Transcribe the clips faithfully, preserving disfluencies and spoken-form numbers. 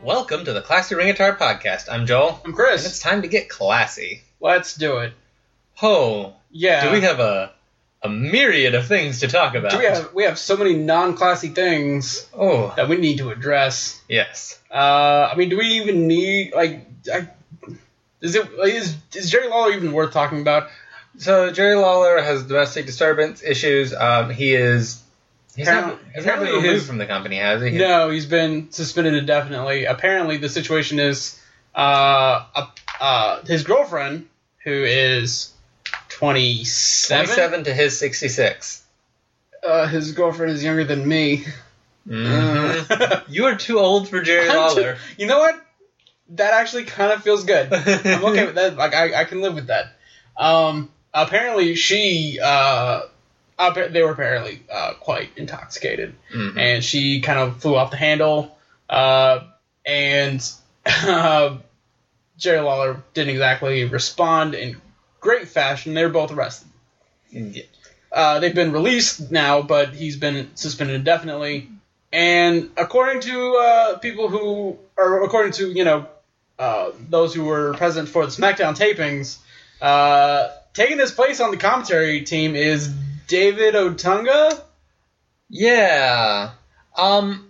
Welcome to the Classy Ring Guitar Podcast. I'm Joel. I'm Chris. And it's time to get classy. Let's do it. Oh, yeah. Do we have a a myriad of things to talk about? Do we have we have so many non-classy things oh that we need to address. Yes. Uh, I mean, do we even need like? I, is it is is Jerry Lawler even worth talking about? So Jerry Lawler has domestic disturbance issues. Um, he is. He's Apparently- not, he's not been apparently removed his- from the company, has he? No, he's been suspended indefinitely. Apparently, the situation is uh, uh, uh his girlfriend, who is twenty-seven. twenty-seven to his sixty-six. Uh, his girlfriend is younger than me. Mm-hmm. Uh, You are too old for Jerry I'm Lawler. too- you know what? That actually kind of feels good. I'm okay with that. Like I, I can live with that. Um, apparently she, uh, appa- they were apparently uh, quite intoxicated, Mhm. and she kind of flew off the handle. Uh, and uh, Jerry Lawler didn't exactly respond in great fashion. They were both arrested. Yeah. Uh, they've been released now, but he's been suspended indefinitely. And according to uh, people who, or according to, you know, uh, those who were present for the SmackDown tapings, uh, taking his place on the commentary team is David Otunga. Yeah. Um.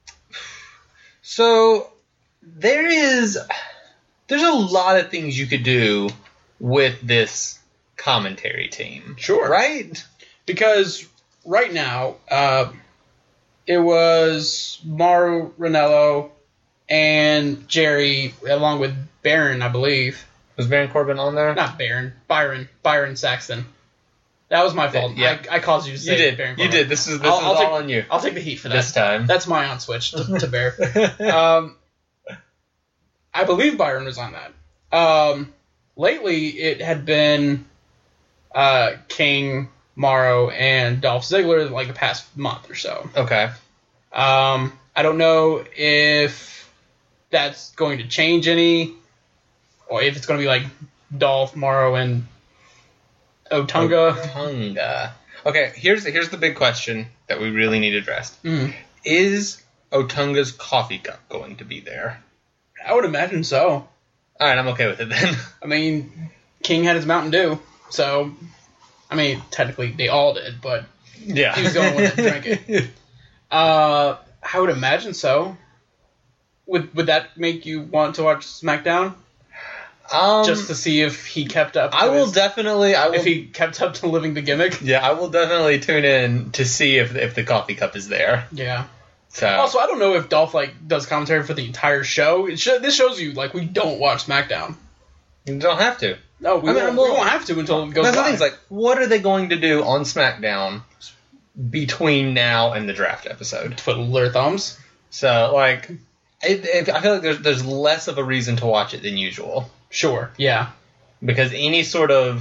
So there is, there's a lot of things you could do with this commentary team. Sure. Right? Because right now, uh, it was Mauro Ranallo and Jerry, along with Baron, I believe. Was Baron Corbin on there? Not Baron, Byron, Byron Saxton. That was my fault. Yeah. I, I caused you to say You did. Baron You Corbin. did. This is this I'll- is I'll all take- on you I'll take the heat for that. this time. That's my on switch to, to bear. Um, I believe Byron was on that. Um, lately, it had been uh, King, Morrow, and Dolph Ziggler like the past month or so. Okay. Um, I don't know if that's going to change any, or if it's going to be like Dolph, Morrow, and Otunga. Otunga. Okay, here's here's the big question that we really need addressed. Mm. Is Otunga's coffee cup going to be there? I would imagine so. All right, I'm okay with it then. I mean, King had his Mountain Dew, so I mean, technically they all did, but Yeah. he was the only one that drank it. Uh, I would imagine so. Would would that make you want to watch SmackDown Um, just to see if he kept up? To I will his, definitely. I will. if he kept up to living the gimmick. Yeah, I will definitely tune in to see if if the coffee cup is there. Yeah. So Also, I don't know if Dolph like does commentary for the entire show. It sh- this shows you like we don't watch SmackDown. you don't have to. No, we, I mean, won't, well, we won't have to until it goes That's the live. thing. Is like, what are they going to do on SmackDown between now and the draft episode? Twiddle their thumbs. So like, it, it, I feel like there's there's less of a reason to watch it than usual Sure. Yeah. because any sort of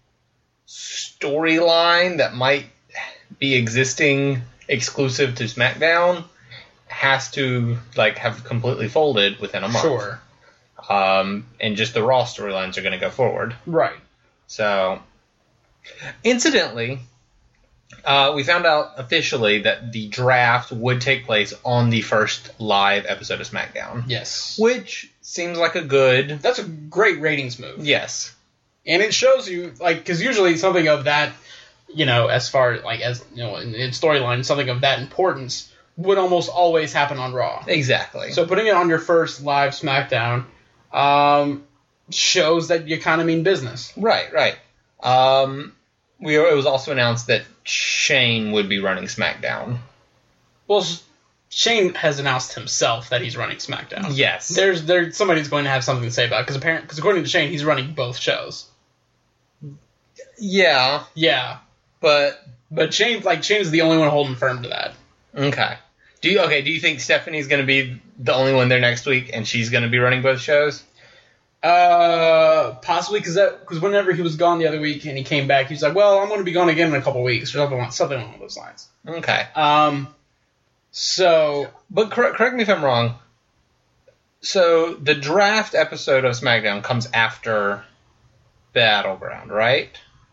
storyline that might be existing exclusive to SmackDown has to like have completely folded within a month. Sure. Um, and just the Raw storylines are going to go forward. Right. So, incidentally, uh, we found out officially that the draft would take place on the first live episode of SmackDown, Yes. which seems like a good That's a great ratings move. yes. And it shows you, like, because usually something of that, you know, as far, like, as, you know, in, in storyline, something of that importance would almost always happen on Raw. Exactly. So putting it on your first live SmackDown um, shows that you kind of mean business. right, right. Um, we it was also announced that Shane would be running SmackDown. Well, Sh- Shane has announced himself that he's running SmackDown. Yes. There's there somebody's going to have something to say about it, because apparently, because according to Shane, he's running both shows. Yeah, Yeah. but But Shane, like, Shane's the only one holding firm to that. okay. Do you okay? Do you think Stephanie's going to be the only one there next week, and she's going to be running both shows? Uh, possibly, because because whenever he was gone the other week and he came back, he was like, "Well, I'm going to be gone again in a couple weeks," or something, something along those lines. Okay. Um, so But cor- correct me if I'm wrong. So the draft episode of SmackDown comes after Battleground, right?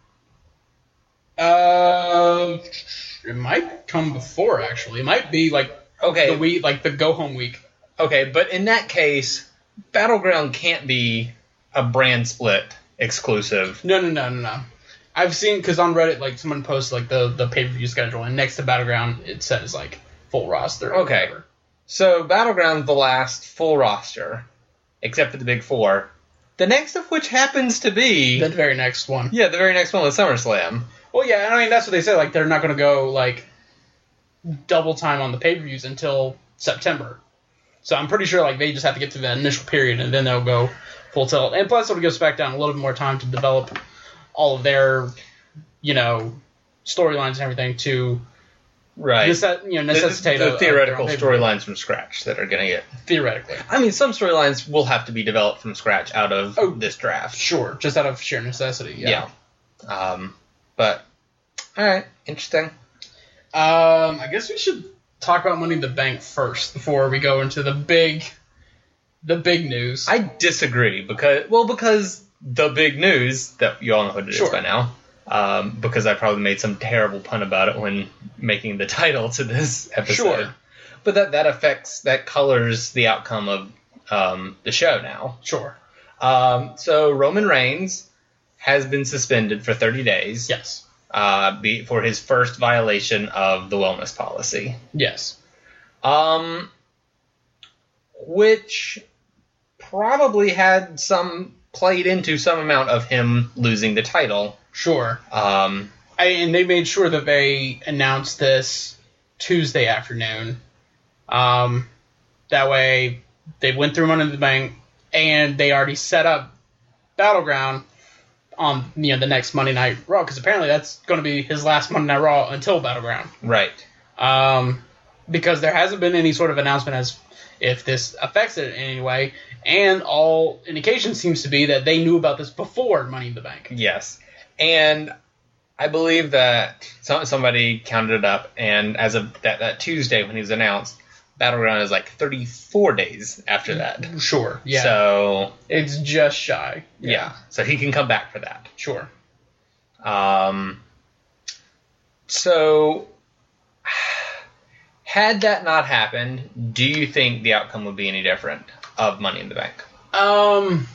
Uh, it might come before, actually. It might be like Okay. the week, like the go home week. Okay, but in that case, Battleground can't be a brand split exclusive. No, no, no, no, no. I've seen, because on Reddit, like, someone posts, like, the, the pay-per-view schedule, and next to Battleground, it says, like, full roster. Okay. Whatever. So, Battleground's the last full roster, except for the big four. The next of which happens to be... The very next one. Yeah, the very next one was SummerSlam. Well, yeah, I mean, that's what they say. Like, they're not going to go, like, double time on the pay-per-views until September. So I'm pretty sure, like, they just have to get through that initial period, and then they'll go full tilt. And plus, it'll give SmackDown a little bit more time to develop all of their, you know, storylines and everything to... Right. Necess- you know, necessitate the, the a, theoretical a storylines from scratch that are going to get... Theoretically. I mean, some storylines will have to be developed from scratch out of Oh, this draft. Sure, just out of sheer necessity, yeah. Yeah. Um, but, alright, interesting. Um, I guess we should talk about Money in the Bank first before we go into the big, the big news. I disagree, because, well, because the big news, that you all know what it Sure. is by now, um, because I probably made some terrible pun about it when making the title to this episode. Sure. But that, that affects, that colors the outcome of um, the show now. Sure. Um, so Roman Reigns has been suspended for thirty days Yes. uh, be, for his first violation of the wellness policy. Yes. Um, which probably had some, played into some amount of him losing the title. Sure. Um, I, and they made sure that they announced this Tuesday afternoon. Um, that way, they went through Money in the Bank, and they already set up Battleground on you know the next Monday Night Raw, because apparently that's going to be his last Monday Night Raw until Battleground. right. Um, because there hasn't been any sort of announcement as if this affects it in any way, and all indication seems to be that they knew about this before Money in the Bank. Yes. And I believe that some, somebody counted it up, and as of that, that Tuesday when he was announced, Battleground is like thirty-four days after that. Sure, yeah. So, It's just shy. yeah. So he can come back for that. Sure. Um, so, had that not happened, do you think the outcome would be any different of Money in the Bank? Um,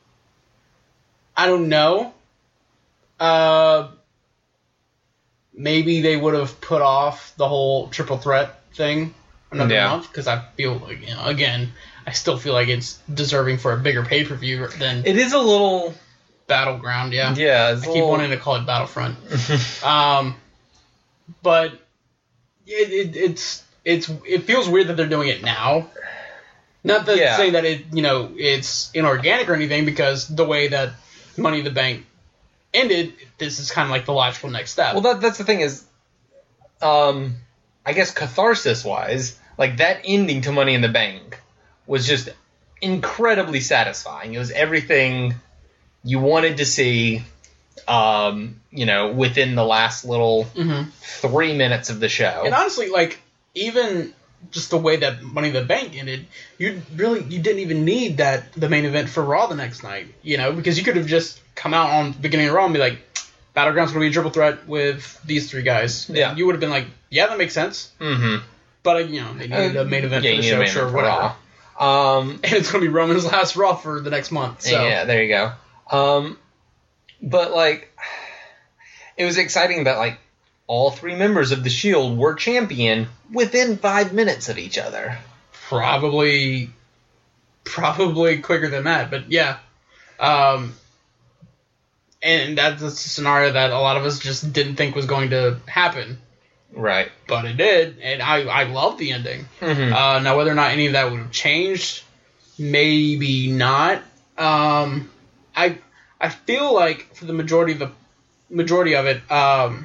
I don't know. Uh, maybe they would have put off the whole triple threat thing another Yeah. month, because I feel like, you know, again, I still feel like it's deserving for a bigger pay-per-view than It is a little... Battleground, yeah. Yeah, it's I a keep little... wanting to call it Battlefront. um, but it, it it's it's it feels weird that they're doing it now. Not that Yeah. saying that it you know it's inorganic or anything, because the way that Money in the Bank ended, this is kind of like the logical next step. Well, that, that's the thing is, um, I guess catharsis-wise, like that ending to Money in the Bank was just incredibly satisfying. It was everything you wanted to see, um, you know, within the last little Mhm. three minutes of the show. And honestly, like, even just the way that Money in the Bank ended, you really you didn't even need that the main event for Raw the next night, you know, because you could have just come out on the beginning of Raw and be like, Battleground's going to be a triple threat with these three guys. Yeah. You would have been like, yeah, that makes sense. Mm-hmm. But, uh, you know, they needed a main event Yeah, for you the need a show, main sure, event for whatever. Raw. Um, And it's going to be Roman's last Raw for the next month. So. Yeah, there you go. Um, but, like, it was exciting that, like, all three members of the Shield were champion within five minutes of each other. Probably, probably quicker than that, but yeah. Um, and that's a scenario that a lot of us just didn't think was going to happen, Right. but it did, and I, I love the ending. Mm-hmm. Uh, now, whether or not any of that would have changed, maybe not. Um, I I feel like for the majority of the majority of it, um,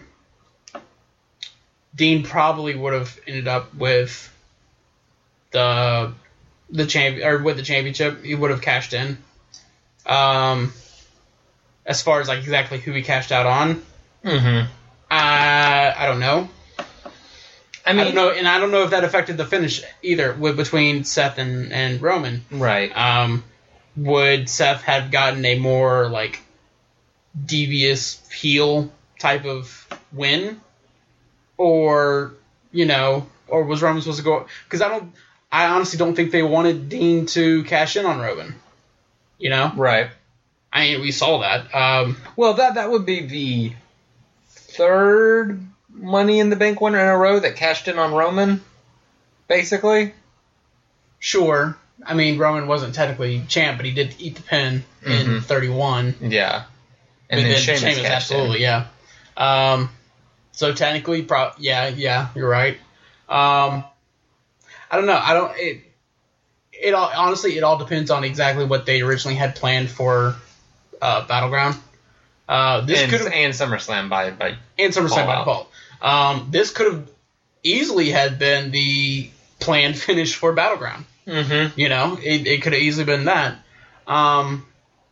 Dean probably would have ended up with the the champ or with the championship. He would have cashed in. Um, as far as like exactly who he cashed out on, Mm-hmm. I I don't know. I I, mean, don't know, and I don't know if that affected the finish either with between Seth and, and Roman. right. Um, would Seth have gotten a more like devious heel type of win, or you know, or was Roman supposed to go? Because I don't, I honestly don't think they wanted Dean to cash in on Roman. You know? Right. I mean, we saw that. Um, well, that that would be the third Money in the Bank winner in a row that cashed in on Roman, basically. Sure. I mean, Roman wasn't technically champ, but he did eat the pin in mm-hmm. thirty-one. Yeah. And then, then Sheamus, Sheamus absolutely, in. yeah. Um, so technically, pro- yeah, yeah, you're right. Um, I don't know. I don't. It. It all honestly, it all depends on exactly what they originally had planned for uh, Battleground. Uh, this and, could and SummerSlam by by and SummerSlam by default. Um, this could have easily had been the planned finish for Battleground. Mm-hmm. You know, it, it could have easily been that. Um,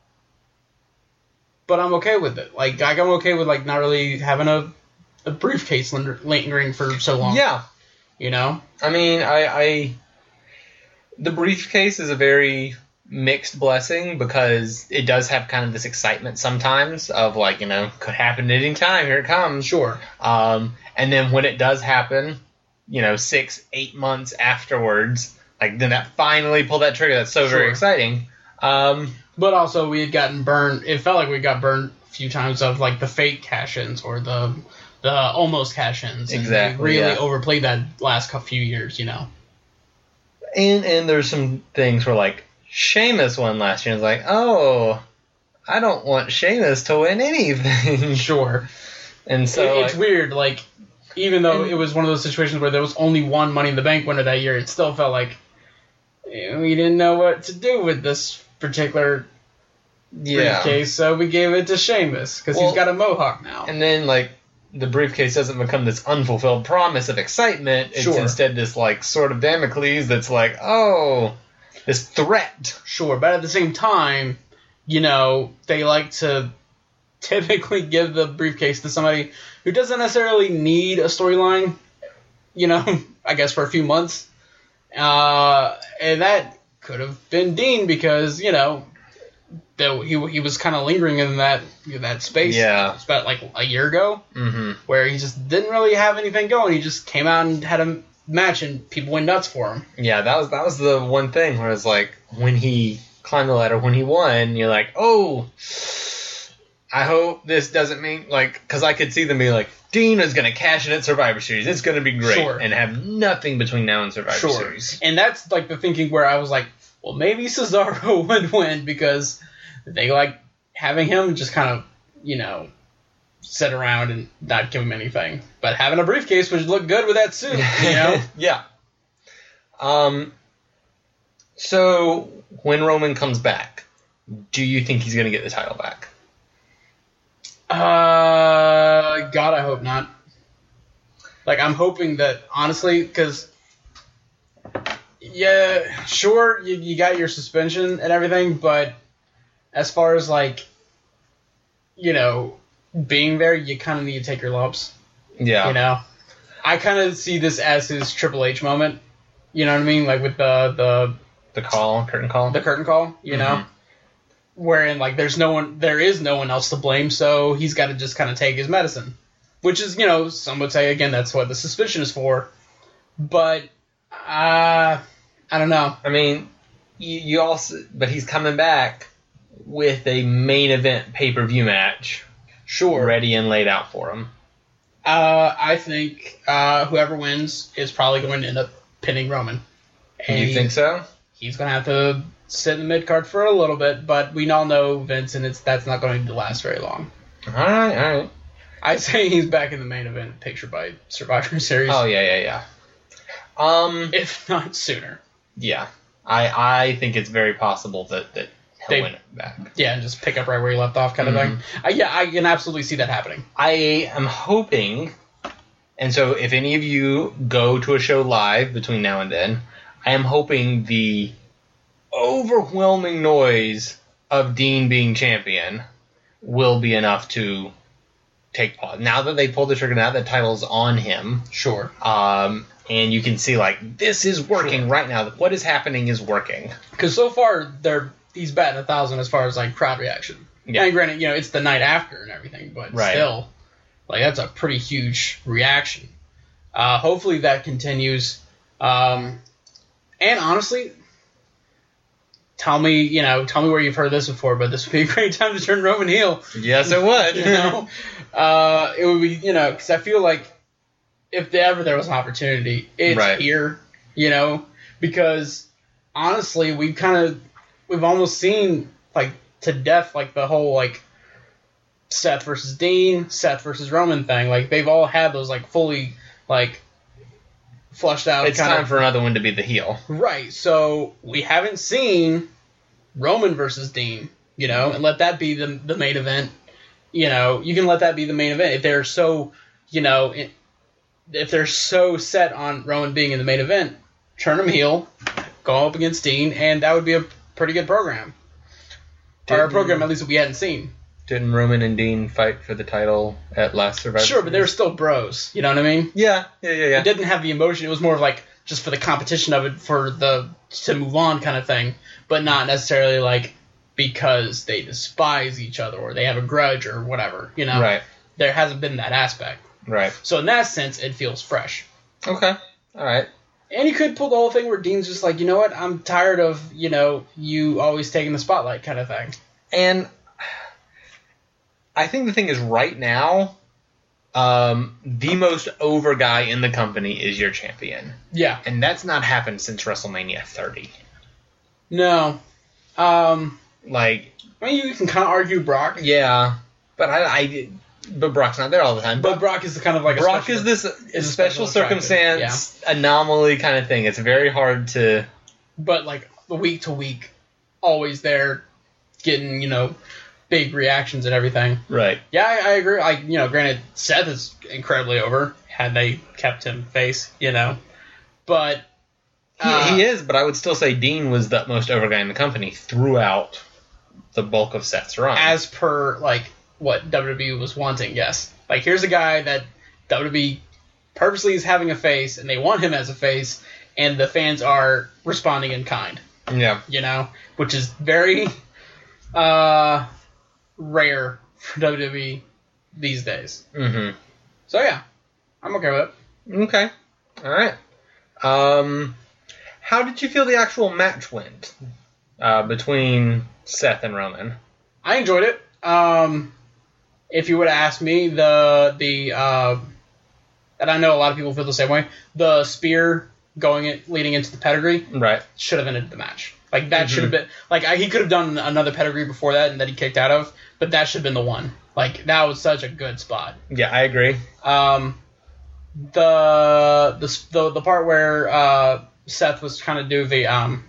but I'm okay with it. Like, I'm okay with like not really having a, a briefcase lingering for so long. Yeah. You know? I mean, I, I the briefcase is a very mixed blessing because it does have kind of this excitement sometimes of like, you know, could happen at any time. Here it comes. Sure. Um, and then when it does happen, you know, six, eight months afterwards, like then that finally pulled that trigger. That's so sure. very exciting. Um, but also we had gotten burned. It felt like we got burned a few times of like the fake cash-ins or the the almost cash-ins. Exactly. We really yeah. overplayed that last few years, you know. And and there's some things where like Sheamus won last year. It's like, oh, I don't want Sheamus to win anything. Sure. And so it, it's like, weird. Like, even though it was one of those situations where there was only one Money in the Bank winner that year, it still felt like we didn't know what to do with this particular yeah. briefcase, so we gave it to Sheamus because well, he's got a mohawk now. And then like the briefcase doesn't become this unfulfilled promise of excitement. It's sure. instead this like sword of Damocles that's like, oh, this threat. Sure, but at the same time, you know, they like to typically give the briefcase to somebody who doesn't necessarily need a storyline, you know, I guess for a few months. Uh, and that could have been Dean because, you know, the, he he was kind of lingering in that that space. Yeah. It's about like a year ago, mm-hmm. where he just didn't really have anything going. He just came out and had a match and people went nuts for him. Yeah, that was that was the one thing where it's like when he climbed the ladder, when he won, you're like, oh, I hope this doesn't mean like because I could see them being like, Dean is gonna cash in at Survivor Series. It's gonna be great sure. and have nothing between now and Survivor sure. Series. And that's like the thinking where I was like, well, maybe Cesaro would win because they like having him just kind of, you know, sit around and not give him anything. But having a briefcase would look good with that suit, you know? yeah. Um. So, when Roman comes back, do you think he's going to get the title back? Uh, God, I hope not. Like, I'm hoping that, honestly, because, yeah, sure, you, you got your suspension and everything, but as far as, like, you know, being there, you kind of need to take your lumps. Yeah. You know? I kind of see this as his Triple H moment. You know what I mean? Like, with the... The, the call, curtain call? The curtain call, you mm-hmm. know? Wherein, like, there's no one... There is no one else to blame, so he's got to just kind of take his medicine. Which is, you know, some would say, again, that's what the suspension is for. But, uh... I don't know. I mean, you, you also... But he's coming back with a main event pay-per-view match sure ready and laid out for him. Uh, I think uh, whoever wins is probably going to end up pinning Roman. And you think so? He's going to have to sit in the mid-card for a little bit, but we all know Vince, and it's that's not going to last very long. All right, all right. I say he's back in the main event picture by Survivor Series. Oh, yeah, yeah, yeah. Um, if not sooner. Yeah. I I think it's very possible that, that he'll They, win it back. Yeah, and just pick up right where he left off kind of mm-hmm. thing. Uh, yeah, I can absolutely see that happening. I am hoping, and so if any of you go to a show live between now and then, I am hoping the overwhelming noise of Dean being champion will be enough to take pause. Now that they pulled the trigger, now that the title's on him. Sure. Um, and you can see, like, this is working sure. right now. What is happening is working. Because so far, they're he's batting a thousand as far as, like, crowd reaction. Yeah. And granted, you know, it's the night after and everything, but right. still, like, that's a pretty huge reaction. Uh, hopefully that continues. Um, And honestly, tell me, you know, tell me where you've heard this before, but this would be a great time to turn Roman heel. Yes, it would. You know, uh, it would be, you know, because I feel like if ever there was an opportunity, it's Right. here. You know, because honestly, we've kind of we've almost seen like to death like the whole like Seth versus Dean, Seth versus Roman thing. Like they've all had those like fully like flushed out. It's kind time of, for another one to be the heel. right. So we haven't seen Roman versus Dean, you know, and let that be the the main event. You know, you can let that be the main event if they're so, you know, if they're so set on Roman being in the main event, turn him heel, go up against Dean, and that would be a pretty good program. Or a Didn't- program at least that we hadn't seen. Didn't Roman and Dean fight for the title at last Survivor Sure, but they were Series? still bros. You know what I mean? Yeah, yeah, yeah, yeah. It didn't have the emotion. It was more of like just for the competition of it, for the to move on kind of thing, but not necessarily like because they despise each other or they have a grudge or whatever. You know, Right, there hasn't been that aspect. right. So in that sense, it feels fresh. Okay, all right. And you could pull the whole thing where Dean's just like, you know what, I'm tired of, you know, you always taking the spotlight kind of thing. And I think the thing is right now, um, the most over guy in the company is your champion. Yeah. And that's not happened since WrestleMania thirty. No. Um, Like, I mean, you can kind of argue Brock, yeah, but I, I but Brock's not there all the time. but Brock is the kind of like a Brock special, is this is a special special attractant, circumstance anomaly kind of thing. It's very hard to. but like the week to week, always there, getting, you know, big reactions and everything. Right. Yeah, I, I agree. I, you know, granted, Seth is incredibly over. Had they kept him face, you know, but uh, He, he is, but I would still say Dean was the most over guy in the company throughout the bulk of Seth's run. as per like what W W E was wanting. Yes, like here's a guy that W W E purposely is having a face, and they want him as a face, and the fans are responding in kind. yeah. You know, which is very uh, rare for W W E these days. Mm-hmm. So yeah, I'm okay with it. Okay. All right. Um, how did you feel the actual match went uh, between Seth and Roman? I enjoyed it. Um, if you would have asked me, the the uh, and I know a lot of people feel the same way, the spear going it leading into the pedigree Right. should have ended the match. Like that Mhm. should have been like I, he could have done another pedigree before that and that he kicked out of, but that should have been the one. Like that was such a good spot. Yeah, I agree. Um, the the the, the part where uh, Seth was trying to do the um,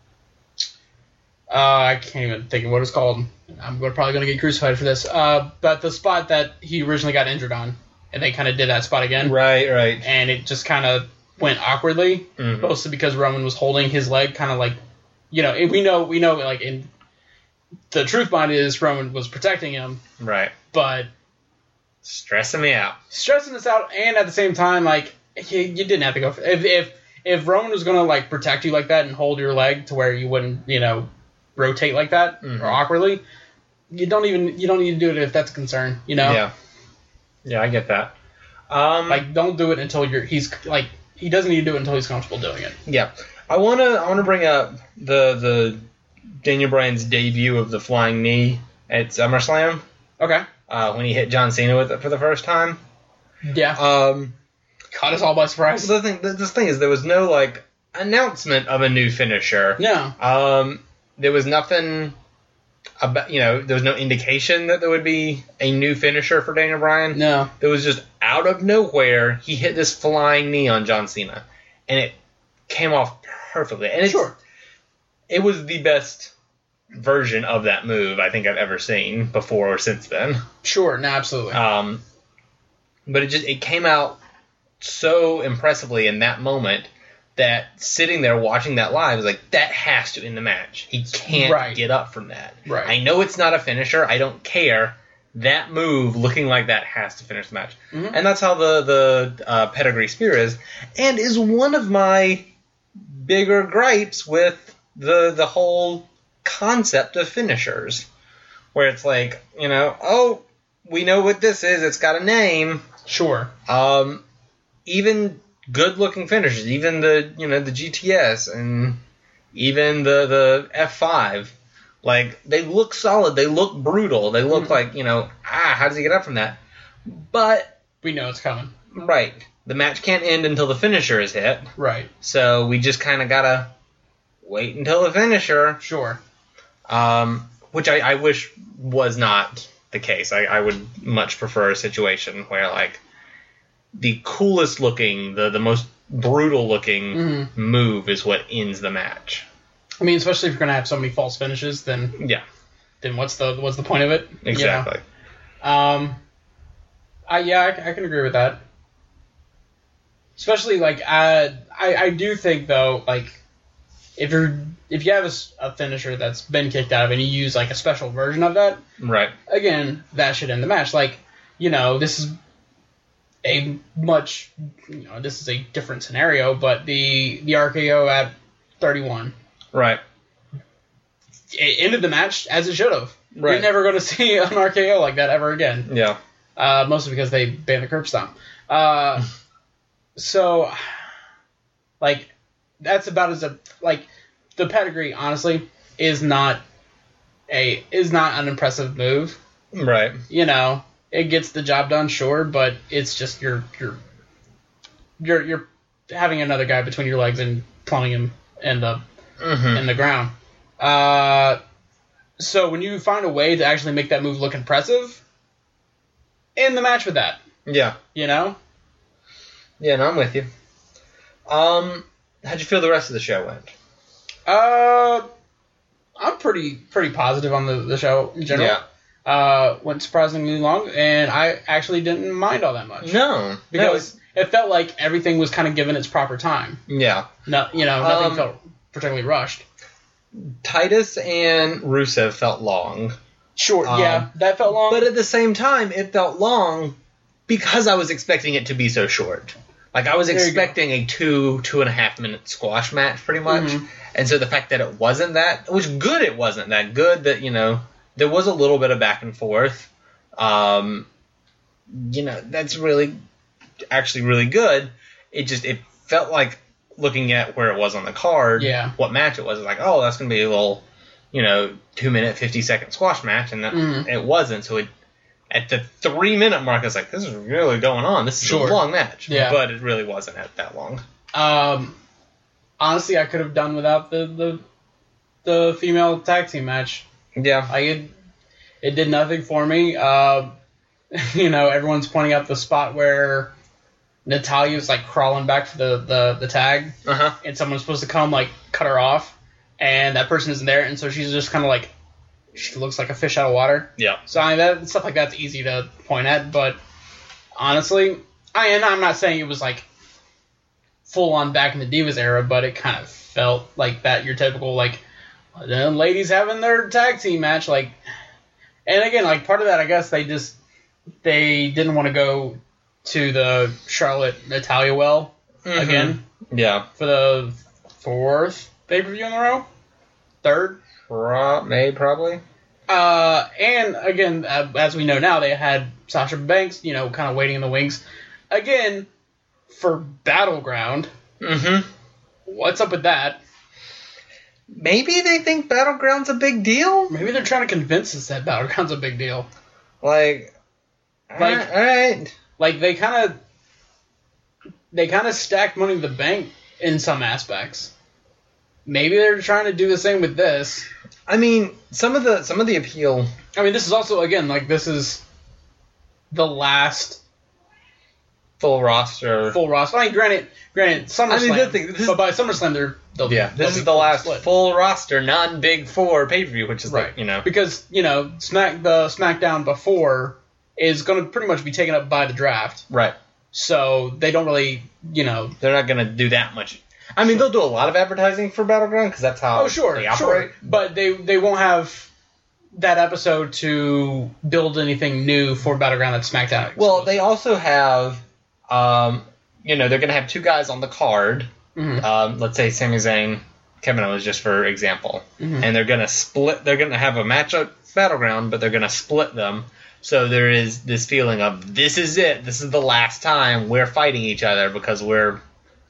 uh, I can't even think of what it's called. I'm probably going to get crucified for this. Uh, but the spot that he originally got injured on, and they kind of did that spot again, Right, right. and it just kind of went awkwardly, Mhm. mostly because Roman was holding his leg, kind of like, you know, we know we know like in the truth behind it is Roman was protecting him, Right. but Stressing me out. stressing this out, and at the same time, like you, you didn't have to go for if if if Roman was gonna like protect you like that and hold your leg to where you wouldn't, you know, rotate like that Mhm. or awkwardly, you don't even you don't need to do it if that's a concern, you know. Yeah. Yeah, I get that. Um, Like don't do it until you're he's like he doesn't need to do it until he's comfortable doing it. yeah. I wanna I wanna bring up the the Daniel Bryan's debut of the flying knee at SummerSlam Okay. uh, when he hit John Cena with it for the first time. Yeah. Um, Caught us all by surprise. the thing, the, this thing is, there was no like announcement of a new finisher. No. Um, there was nothing about, you know, there was no indication that there would be a new finisher for Daniel Bryan. No. It was just out of nowhere, he hit this flying knee on John Cena, and it came off perfectly. And it's, Sure. it was the best version of that move I think I've ever seen before or since then. Sure. No. Absolutely. Um, but it just it came out so impressively in that moment that sitting there watching that live is like, that has to end the match. He can't Right. get up from that. Right. I know it's not a finisher. I don't care. That move looking like that has to finish the match. Mhm. And that's how the, the uh, pedigree spear is. And is one of my bigger gripes with the the whole concept of finishers. Where it's like, you know, oh, we know what this is. It's got a name. Sure. Um, even good looking finishers, even the you know the G T S and even the the F five, like they look solid, they look brutal, they look mm-hmm. like you know ah how does he get up from that? But we know it's coming. Right, the match can't end until the finisher is hit. Right. So we just kind of gotta wait until the finisher. Sure. Um, which I, I wish was not the case. I, I would much prefer a situation where like the coolest looking, the, the most brutal looking mm-hmm. move is what ends the match. I mean, especially if you're gonna have so many false finishes, then yeah, then what's the what's the point of it? Exactly. You know? Um, I yeah, I, I can agree with that. Especially like I I I do think though like if you're if you have a, a finisher that's been kicked out of and you use like a special version of that, right? Again, that should end the match. Like you know this is a much you know this is a different scenario, but the the R K O at thirty-one, right? It ended the match as it should have. Right. You're never going to see an R K O like that ever again. Yeah. Uh, mostly because they banned the curb stomp. Uh, so, like, that's about as a like the pedigree. Honestly, is not a is not an impressive move. Right. You know, it gets the job done, sure, but it's just you're you're you're you're having another guy between your legs and plumbing him in the mm-hmm. in the ground. Uh, so when you find a way to actually make that move look impressive, end the match with that. Yeah. You know? Yeah, no, I'm with you. Um, how'd you feel the rest of the show went? Uh, I'm pretty pretty positive on the, the show in general. Yeah. Uh, went surprisingly long, and I actually didn't mind all that much. No. Because no. it felt like everything was kind of given its proper time. Yeah. No, you know, nothing um, felt particularly rushed. Titus and Rusev felt long. Sure, um, yeah, that felt long. But at the same time, it felt long because I was expecting it to be so short. Like, I was there expecting a two, two and a half minute squash match, pretty much. Mm-hmm. And so the fact that it wasn't that, it was good it wasn't that good, that, you know, there was a little bit of back and forth. Um, you know, that's really, actually really good. It just, it felt like, looking at where it was on the card, yeah. what match it was, it was like, oh, that's going to be a little, you know, two minute, fifty second squash match, and that, mm. it wasn't. So it, at the three minute mark, I was like, this is really going on. This is sure. a long match. Yeah. But it really wasn't at that long. Um, honestly, I could have done without the, the, the female tag team match. Yeah. I it, it did nothing for me. Uh, you know, everyone's pointing out the spot where Natalya's like crawling back for the, the, the tag, uh-huh. and someone's supposed to come like cut her off, and that person isn't there, and so she's just kind of like, she looks like a fish out of water. Yeah. So I mean, that stuff like that's easy to point at, but honestly, I and I'm not saying it was like full on back in the Divas era, but it kind of felt like that. Your typical like, the ladies having their tag team match, like, and again, like part of that, I guess they just they didn't want to go to the Charlotte Natalya well mm-hmm. again. Yeah. For the fourth pay-per-view in a row? Third? Pro- May, probably. Uh, and again, uh, as we know now, they had Sasha Banks, you know, kind of waiting in the wings. Again, for Battleground. Mm-hmm. What's up with that? Maybe they think Battleground's a big deal? Maybe they're trying to convince us that Battleground's a big deal. Like, like all right. Like, they kind of they kind of stacked Money in the Bank in some aspects. Maybe they're trying to do the same with this. I mean, some of the some of the appeal. I mean, this is also, again, like, this is the last full roster. Full roster. I mean, granted, granted, SummerSlam. I mean, the thing, this but by SummerSlam, they're they'll yeah. Be, this is the last split. Full roster, non-Big Four pay-per-view, which is right. like, you know, because you know, Smack the SmackDown before is going to pretty much be taken up by the draft. Right. So they don't really, you know... They're not going to do that much. I mean, they'll do a lot of advertising for Battleground because that's how oh, sure, they operate. Sure. But they, they won't have that episode to build anything new for Battleground that's SmackDown exclusive. Well, they also have, um, you know, they're going to have two guys on the card. Mm-hmm. Um, let's say Sami Zayn, Kevin Owens, just for example. Mm-hmm. And they're going to split... They're going to have a match at Battleground, but they're going to split them. So there is this feeling of, this is it, this is the last time we're fighting each other because we're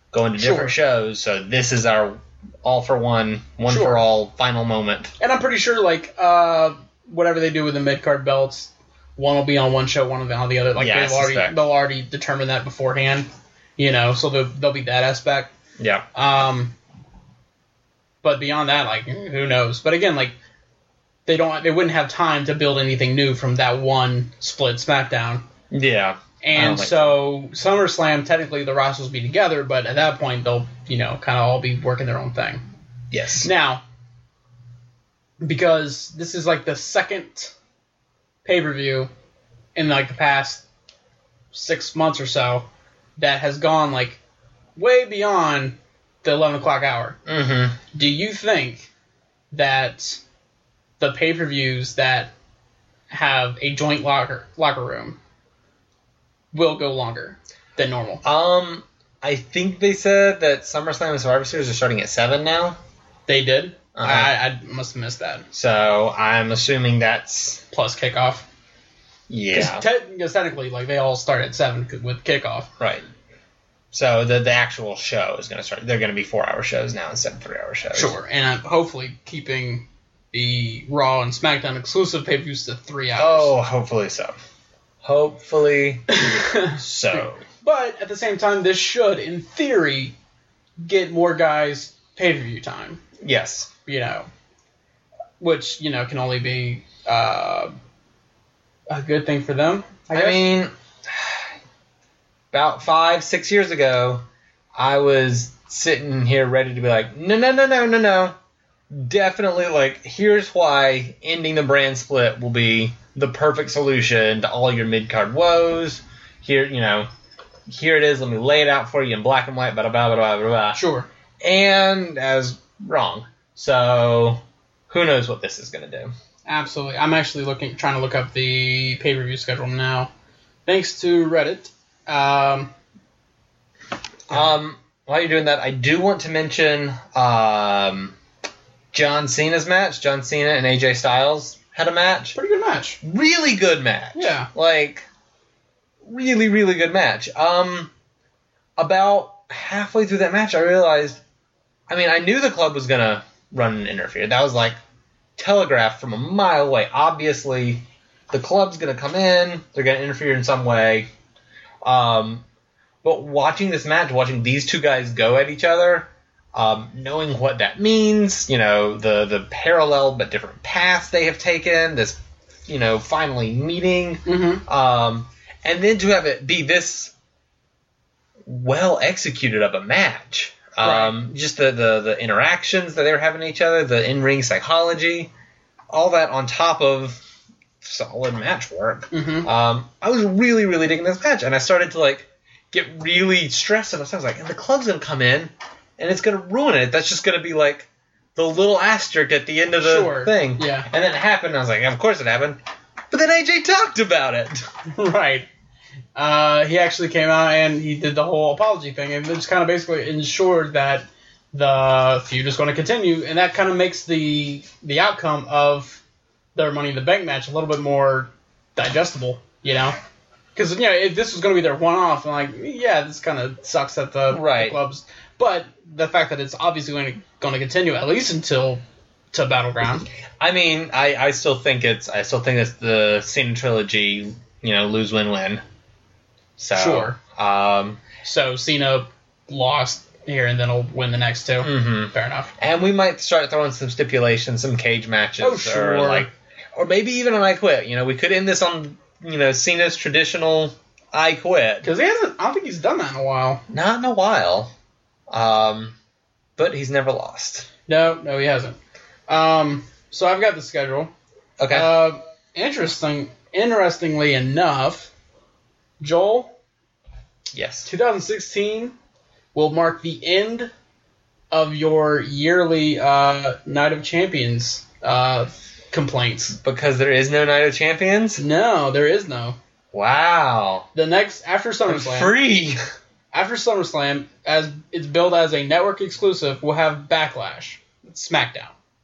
going to different Sure. shows. So this is our all for one, one Sure. for all final moment. And I'm pretty sure, like, uh, whatever they do with the mid-card belts, one will be on one show, one will be on the other. Like, Yeah, I they've already, suspect. they'll already determine that beforehand, you know, so there'll, there'll be that aspect. Yeah. Um, but beyond that, like, who knows? But again, like, they don't, they wouldn't have time to build anything new from that one split SmackDown. Yeah. I And don't think so SummerSlam, technically the rosters will be together, but at that point they'll, you know, kind of all be working their own thing. Yes. Now, because this is like the second pay-per-view in like the past six months or so that has gone like way beyond the eleven o'clock hour. Mm-hmm. Do you think that the pay-per-views that have a joint locker locker room will go longer than normal? Um, I think they said that SummerSlam and Survivor Series are starting at seven now. They did? Uh-huh. I, I must have missed that. So I'm assuming that's Plus kickoff. yeah, Because technically, like, they all start at seven with kickoff. right. So the the actual show is going to start. They're going to be four hour shows now instead of three hour shows. Sure, and I'm hopefully keeping the Raw and SmackDown exclusive pay-per-views to three hours. Oh, hopefully so. Hopefully so. But at the same time, this should, in theory, get more guys pay-per-view time. Yes. You know, which, you know, can only be uh, a good thing for them. I, I guess. mean, about five, six years ago, I was sitting here ready to be like, no, no, no, no, no, no. Definitely, like, here's why ending the brand split will be the perfect solution to all your mid-card woes. Here, you know, here it is. Let me lay it out for you in black and white, blah, blah, blah, blah, blah, blah. Sure. And as wrong. So, who knows what this is going to do. Absolutely. I'm actually looking, trying to look up the pay-per-view schedule now. Thanks to Reddit. Um, Um, while you're doing that, I do want to mention um, John Cena's match. John Cena and A J Styles had a match. pretty good match. Really good match. Yeah. Like, really, really good match. Um, about halfway through that match, I realized, I mean, I knew the club was going to run and interfere. That was, like, telegraphed from a mile away. Obviously, the club's going to come in. They're going to interfere in some way. Um, but watching this match, watching these two guys go at each other, um, knowing what that means, you know, the, the parallel but different paths they have taken, this, you know, finally meeting, Mm-hmm. um, and then to have it be this well executed of a match. Um, Just the, the, the interactions that they were having with each other, the in-ring psychology, all that on top of solid match work. Mm-hmm. Um, I was really, really digging this match, and I started to, like, get really stressed, and I was like, and the club's going to come in, and it's going to ruin it. That's just going to be, like, the little asterisk at the end of the Sure. thing. Yeah. And then it happened, and I was like, of course it happened. But then A J talked about it. Right. Uh, he actually came out and he did the whole apology thing, and just kind of basically ensured that the feud is going to continue, and that kind of makes the the outcome of their Money in the Bank match a little bit more digestible, you know? Because, you know, if this was going to be their one-off, I'm like, yeah, this kind of sucks at the, Right. the clubs. But the fact that it's obviously going to, going to continue at least until to Battleground. I mean, I, I still think it's I still think it's the Cena trilogy, you know, lose, win, win. So, Sure. Um, So Cena lost here and then he'll win the next two. mhm. Fair enough. And we might start throwing some stipulations, some cage matches, Oh, sure. or like, or maybe even an I Quit. You know, we could end this on, you know, Cena's traditional I Quit. Because he hasn't, I don't think he's done that in a while. Not in a while, um, but he's never lost. No, no, he hasn't. Um, so I've got the schedule. Okay. Uh, interesting, interestingly enough, Joel, yes. twenty sixteen will mark the end of your yearly uh, Night of Champions uh, complaints. Because there is no Night of Champions. No, there is no. Wow. The next after I'm SummerSlam. free. After SummerSlam, as it's billed as a network exclusive, we'll have Backlash, SmackDown.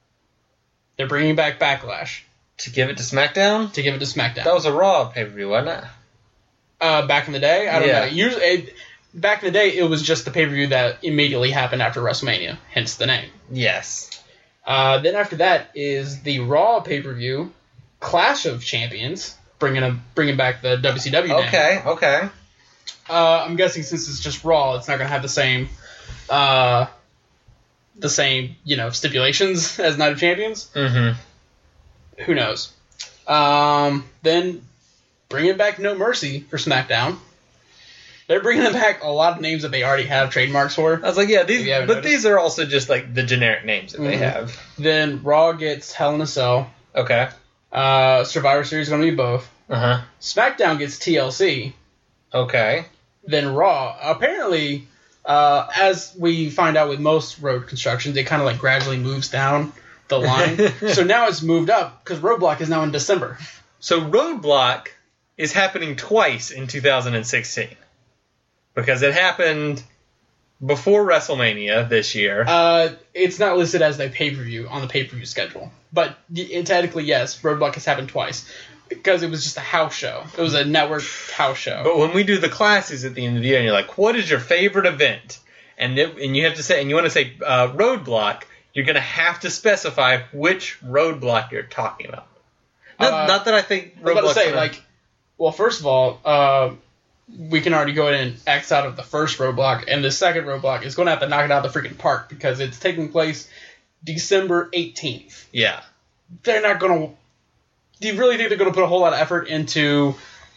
They're bringing back Backlash To give it to SmackDown. to give it to SmackDown. That was a Raw pay per view, wasn't it? Uh, back in the day, I don't Yeah. know. Usually, it, back in the day, it was just the pay-per-view that immediately happened after WrestleMania, hence the name. Yes. Uh, then after that is the Raw pay-per-view, Clash of Champions, bringing a, bringing back the W C W name. Okay, okay. Uh, I'm guessing since it's just Raw, it's not going to have the same, uh, the same, you know, stipulations as Night of Champions. Mm-hmm. Who knows? Um, then bringing back No Mercy for SmackDown. They're bringing back a lot of names that they already have trademarks for. I was like, yeah, these, but noticed. these are also just like the generic names that Mm-hmm. they have. Then Raw gets Hell in a Cell. Okay. Uh, Survivor Series is going to be both. Uh-huh. SmackDown gets T L C. Okay. Then Raw. Apparently, uh, as we find out with most road constructions, it kind of like gradually moves down the line. So now it's moved up because Roadblock is now in December. So Roadblock is happening twice in two thousand sixteen. Because it happened before WrestleMania this year. Uh, it's not listed as a pay-per-view on the pay-per-view schedule. But y- technically, yes, Roadblock has happened twice. Because it was just a house show. It was a network house show. But when we do the classes at the end of the year, and you're like, what is your favorite event? And it, and you have to say, and you want to say uh, Roadblock, you're going to have to specify which Roadblock you're talking about. Not, Uh, not that I think I was about to Roadblock's say, gonna- like, well, first of all, uh, we can already go ahead and X out of the first Roadblock, and the second Roadblock is going to have to knock it out of the freaking park because it's taking place December eighteenth. Yeah. They're not going to... Do you really think they're going to put a whole lot of effort into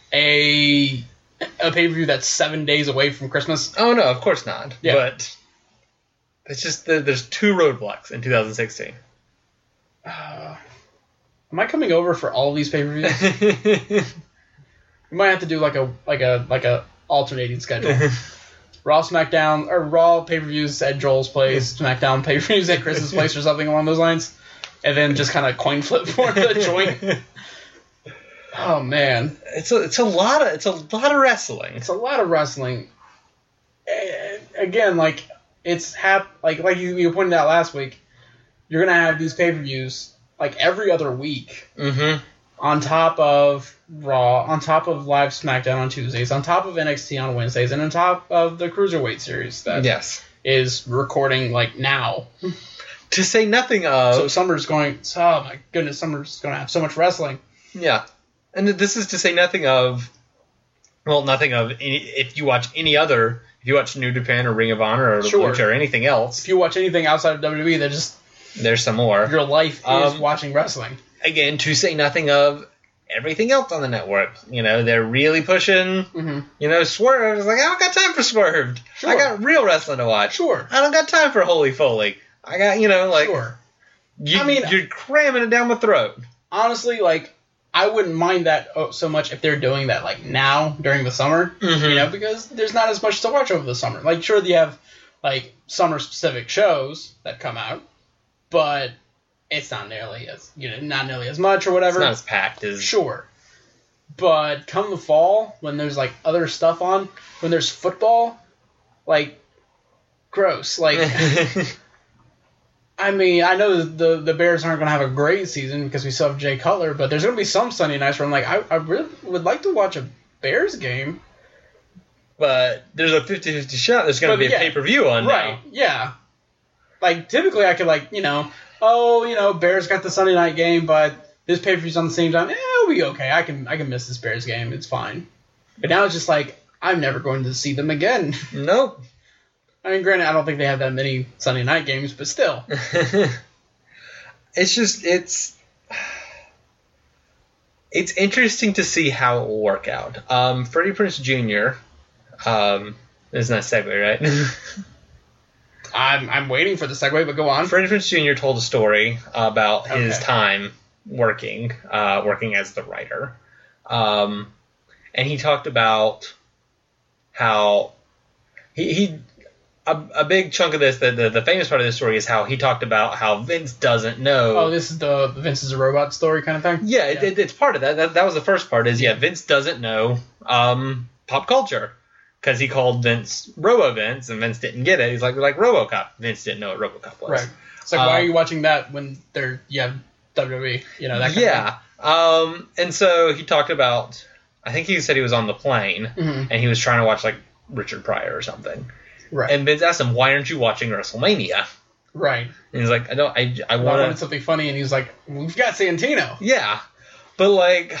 a a pay-per-view that's seven days away from Christmas? Oh, no, of course not. Yeah. But it's just that there's two Roadblocks in two thousand sixteen. Uh, am I coming over for all of these pay-per-views? We might have to do like a like a like a alternating schedule. Raw SmackDown or Raw pay-per-views at Joel's place, SmackDown pay-per-views at Chris's place, or something along those lines, and then just kind of coin flip for the joint. Oh man, It's a it's a lot of it's a lot of wrestling. it's a lot of wrestling. Eh, Again, like it's hap like like you, you pointed out last week, you're gonna have these pay-per-views like every other week. Mm-hmm. On top of Raw, on top of live SmackDown on Tuesdays, on top of N X T on Wednesdays, and on top of the Cruiserweight series that Yes. is recording like now. To say nothing of So summer's going. Oh my goodness, summer's going to have so much wrestling. yeah, and this is to say nothing of well, nothing of any, if you watch any other if you watch New Japan or Ring of Honor or Sure. Lucha or anything else, If you watch anything outside of W W E, that just there's some more. your life is Um, watching wrestling. Again, to say nothing of everything else on the network. You know, they're really pushing. Mm-hmm. You know, Swerve is like, I don't got time for Swerved. Sure. I got real wrestling to watch. Sure. I don't got time for Holy Foley. I got, you know, like, Sure. you, I mean- you're cramming it down my throat. Honestly, like I wouldn't mind that oh, so much if they're doing that like now during the summer. Mhm. You know, because there's not as much to watch over the summer. Like, sure, you have like summer specific shows that come out, but it's not nearly as you know, not nearly as much or It's whatever. not as packed as. Sure. But come the fall, when there's like other stuff on, when there's football, like gross. Like I mean, I know the the Bears aren't gonna have a great season because we still have Jay Cutler, but there's gonna be some Sunday nights where I'm like, I, I really would like to watch a Bears game. But there's a fifty-fifty shot there's going to But, be yeah. a pay-per-view on Right, yeah. Like typically I could like, you know, oh, you know, Bears got the Sunday night game, but this pay per view's on the same time. Eh, it'll be okay. I can I can miss this Bears game. It's fine. But now it's just like I'm never going to see them again. now. Nope. I mean, granted, I don't think they have that many Sunday night games, but still. It's just, it's... It's interesting to see how it will work out. Um, Freddie Prinze Junior Um, this is not a segue, right? I'm I'm waiting for the segue, but go on. Freddie Prinze Junior told a story about his Okay. time working, uh, working as the writer. Um, and he talked about how he, he a, a big chunk of this, the, the the famous part of this story is how he talked about how Vince doesn't know. Oh, this is the Vince is a robot story kind of thing? Yeah, It, it, it's part of that. that. That was the first part. Is yeah, Vince doesn't know um, pop culture because he called Vince Robo Vince, and Vince didn't get it. He's like like RoboCop. Vince didn't know what RoboCop was. Right. It's like, why Um, are you watching that when they're, you have W W E? You know, that kind Yeah. Um, and so he talked about. I think he said he was on the plane of thing. Mm-hmm. and he was trying to watch like Richard Pryor or something. Right. And Vince asked him, "Why aren't you watching WrestleMania?" Right. And he's like, "I don't. I, I I want wanted something funny," and he's like, "We've got Santino." Yeah, but like,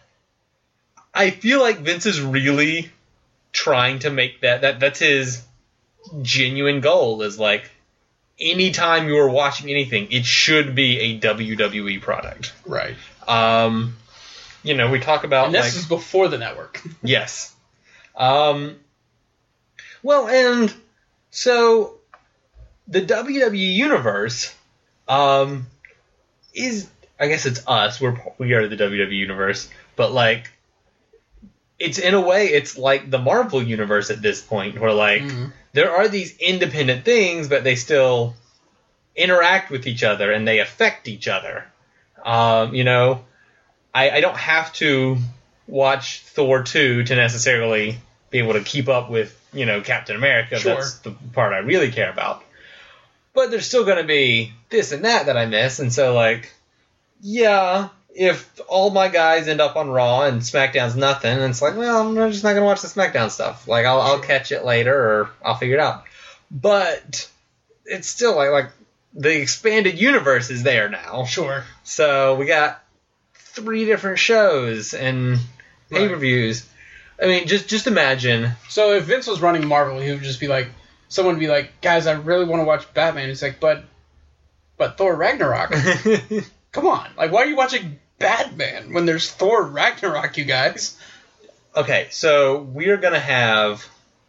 I feel like Vince is really trying to make that that that's his genuine goal. Is like, anytime you are watching anything, it should be a W W E product. Right. Um, you know, we talk about And this like, is before the network. yes. Um, well, and so the W W E universe, um, is, I guess it's us. We're we are the W W E universe, but like, it's in a way, it's like the Marvel universe at this point, where like Mm-hmm. there are these independent things, but they still interact with each other and they affect each other. Um, you know, I, I don't have to watch Thor two to necessarily be able to keep up with, you know, Captain America. Sure. That's the part I really care about. But there's still going to be this and that that I miss. And so, like, yeah, if all my guys end up on Raw and SmackDown's nothing, and it's like, well, I'm just not going to watch the SmackDown stuff. Like, I'll, I'll catch it later or I'll figure it out. But it's still like, like the expanded universe is there now. Sure. So we got three different shows and pay-per-views. I mean, just just imagine. So if Vince was running Marvel, he would just be like, someone would be like, guys, I really want to watch Batman. He's like, but, but Thor Ragnarok. Come on. Like, why are you watching Batman when there's Thor Ragnarok, you guys? Okay, so we're going to have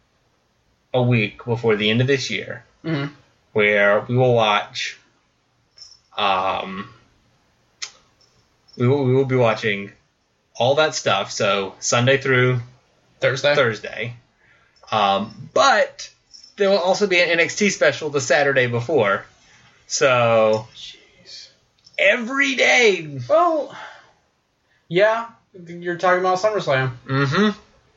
a week before the end of this year Mm-hmm. where we will watch, um, we will, we will be watching all that stuff, so Sunday through Thursday. Thursday. Um, but there will also be an N X T special the Saturday before. So Jeez. every day. Well, yeah, you're talking about SummerSlam. Mm-hmm.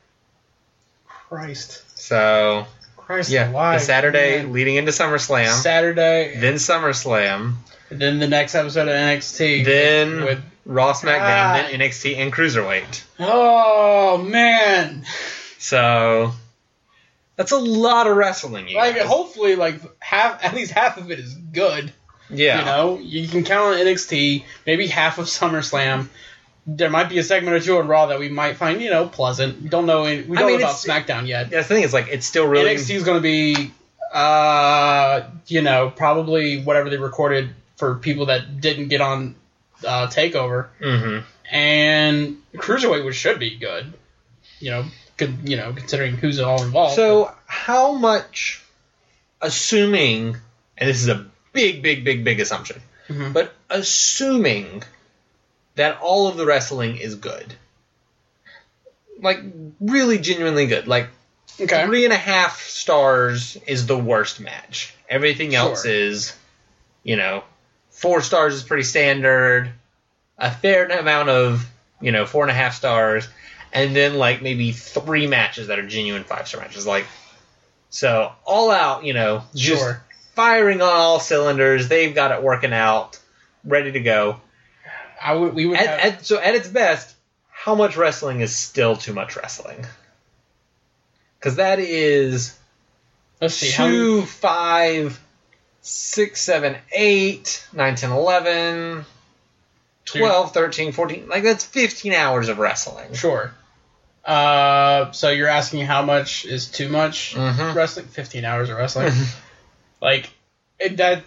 Christ. So, Christ yeah, alive. the Saturday man. leading into SummerSlam. Saturday. Then SummerSlam. And then the next episode of N X T. Then with, Raw, SmackDown, Ah. then N X T, and Cruiserweight. oh, man. So, that's a lot of wrestling. You Like, guys. hopefully, like, half, at least half of it is good. Yeah. You know, you can count on N X T, maybe half of SummerSlam. There might be a segment or two on Raw that we might find, you know, pleasant. Don't know. We don't I mean, know about it's- SmackDown yet. Yeah, the thing is, like, it's still really... N X T is going to be, uh, you know, probably whatever they recorded for people that didn't get on uh, TakeOver. Mm-hmm. And Cruiserweight, which should be good. You know, good, you know, considering who's all involved. So, how much, assuming, and this is a big, big, big, big assumption, Mhm. but assuming that all of the wrestling is good, like, really genuinely good, like, okay. three and a half stars is the worst match. Everything else Sure. is, you know, four stars is pretty standard, a fair amount of, you know, four and a half stars, and then, like, maybe three matches that are genuine five-star matches. Like, so, all out, you know, just Sure. firing on all cylinders. They've got it working out, ready to go. I would, we would At, have, at, so, at its best, how much wrestling is still too much wrestling? Because that is let's see, how many, two, five, six, seven, eight, nine, ten, eleven, twelve, thirteen, fourteen. Like, that's fifteen hours of wrestling. sure. Uh, so you're asking how much is too much Mhm. wrestling? fifteen hours of wrestling. Like, it, that,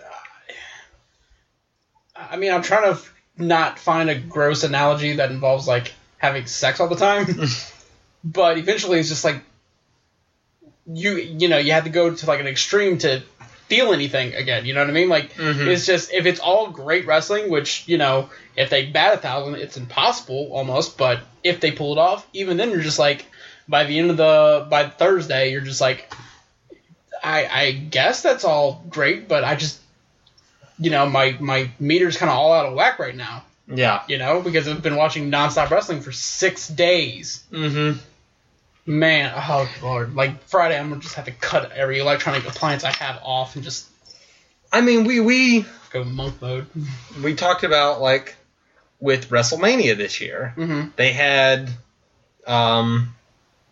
I mean, I'm trying to f- not find a gross analogy that involves, like, having sex all the time. But eventually it's just like, you you know, you have to go to, like, an extreme to feel anything again. You know what I mean? Like, Mhm. it's just, if it's all great wrestling, which, you know, if they bat a thousand, it's impossible almost. But if they pull it off, even then you're just like, by the end of the, by Thursday, you're just like, I, I guess that's all great, but I just, you know, my, my meter's kind of all out of whack right now, Yeah. you know, because I've been watching nonstop wrestling for six days. Mm-hmm. Man, oh, Lord. Like, Friday, I'm going to just have to cut every electronic appliance I have off and just I mean, we, we, go monk mode. we talked about, like, with WrestleMania this year, Mm-hmm. they had, um,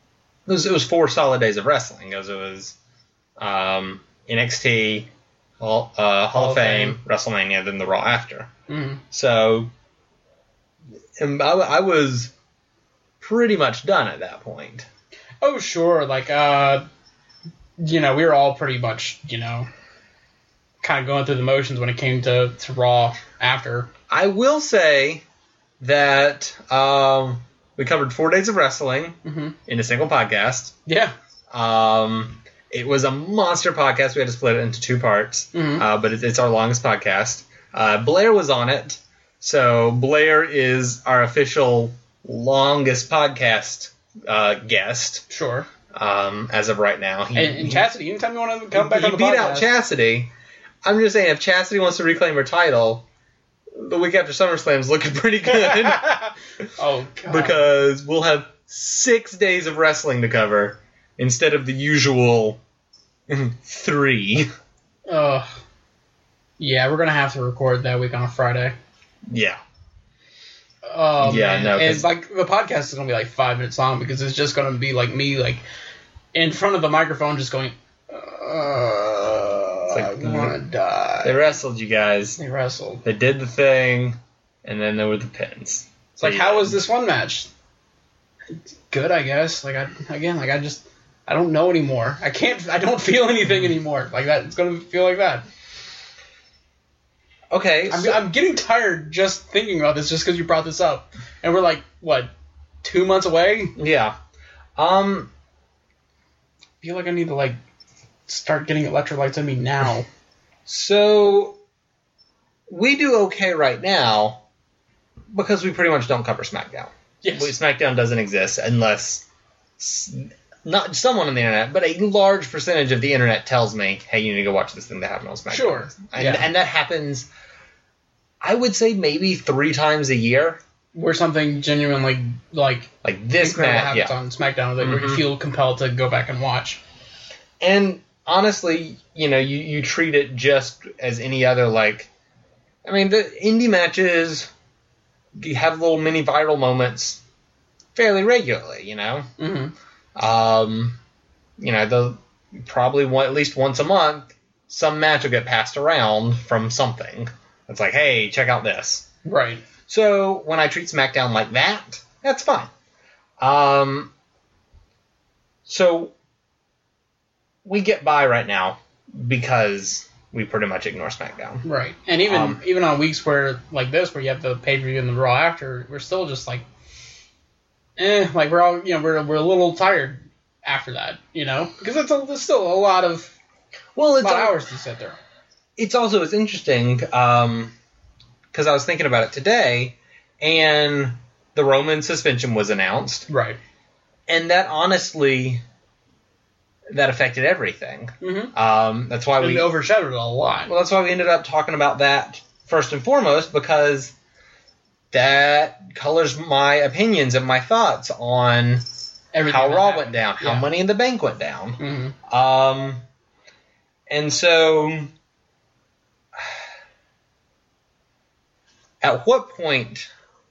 it was, it was four solid days of wrestling. It was, it was um, N X T, Hall, uh, Hall, Hall of Fame, Fame, WrestleMania, then the Raw after. Mm-hmm. So and I, I was pretty much done at that point. Oh, sure. Like, uh, you know, we were all pretty much, you know, kind of going through the motions when it came to, to Raw after. I will say that um, we covered four days of wrestling mm-hmm. in a single podcast. Yeah. Um, it was a monster podcast. We had to split it into two parts, mm-hmm. uh, but it, it's our longest podcast. Uh, Blair was on it. So Blair is our official longest podcast uh, guest. Sure. Um, as of right now. He, and, and Chastity, anytime you want to come back he on the beat podcast. out Chastity. I'm just saying, if Chastity wants to reclaim her title, the week after SummerSlam is looking pretty good. Oh, God. Because we'll have six days of wrestling to cover instead of the usual three. Ugh. Yeah, we're going to have to record that week on a Friday. Yeah. Oh, yeah, man. no. And like the podcast is going to be like five minutes long because it's just going to be like me like in front of the microphone just going, uh, like, I want to die. They wrestled, you guys. They wrestled. They did the thing, and then there were the pins. It's like, how was this one match? Good, I guess. Like, I again, like I just, I don't know anymore. I can't, I don't feel anything anymore. Like that, it's going to feel like that. Okay. I'm, so, I'm getting tired just thinking about this just because you brought this up. And we're like, what, two months away? Yeah. Um, I feel like I need to, like, start getting electrolytes in me now. So, we do okay right now because we pretty much don't cover SmackDown. Yes. SmackDown doesn't exist unless not someone on the internet, but a large percentage of the internet tells me, hey, you need to go watch this thing that happened on SmackDown. Sure. And, yeah. and that happens, I would say, maybe three times a year. Where something genuinely, like, like this match happens yeah. on SmackDown that mm-hmm. you feel compelled to go back and watch. And honestly, you know, you, you treat it just as any other, like, I mean, the indie matches have little mini viral moments fairly regularly, you know? Mm-hmm. Um, you know, the probably one, at least once a month, some match will get passed around from something. It's like, hey, check out this. Right. So when I treat SmackDown like that, that's fine. Um, so we get by right now because we pretty much ignore SmackDown. Right. And even um, even on weeks where like this, where you have the pay-per-view and the Raw after, we're still just like, eh, like we're all, you know, we're we're a little tired after that, you know, because it's, a, it's still a lot of well, it's a lot of all, hours to sit there. It's also it's interesting um, because I was thinking about it today, and the Roman suspension was announced, right? And that honestly, that affected everything. Mm-hmm. Um, that's why and we it overshadowed it a lot. Well, that's why we ended up talking about that first and foremost, because that colors my opinions and my thoughts on Everything how Raw happened. went down, how yeah. Money in the Bank went down. Mm-hmm. Um, and so, at what point,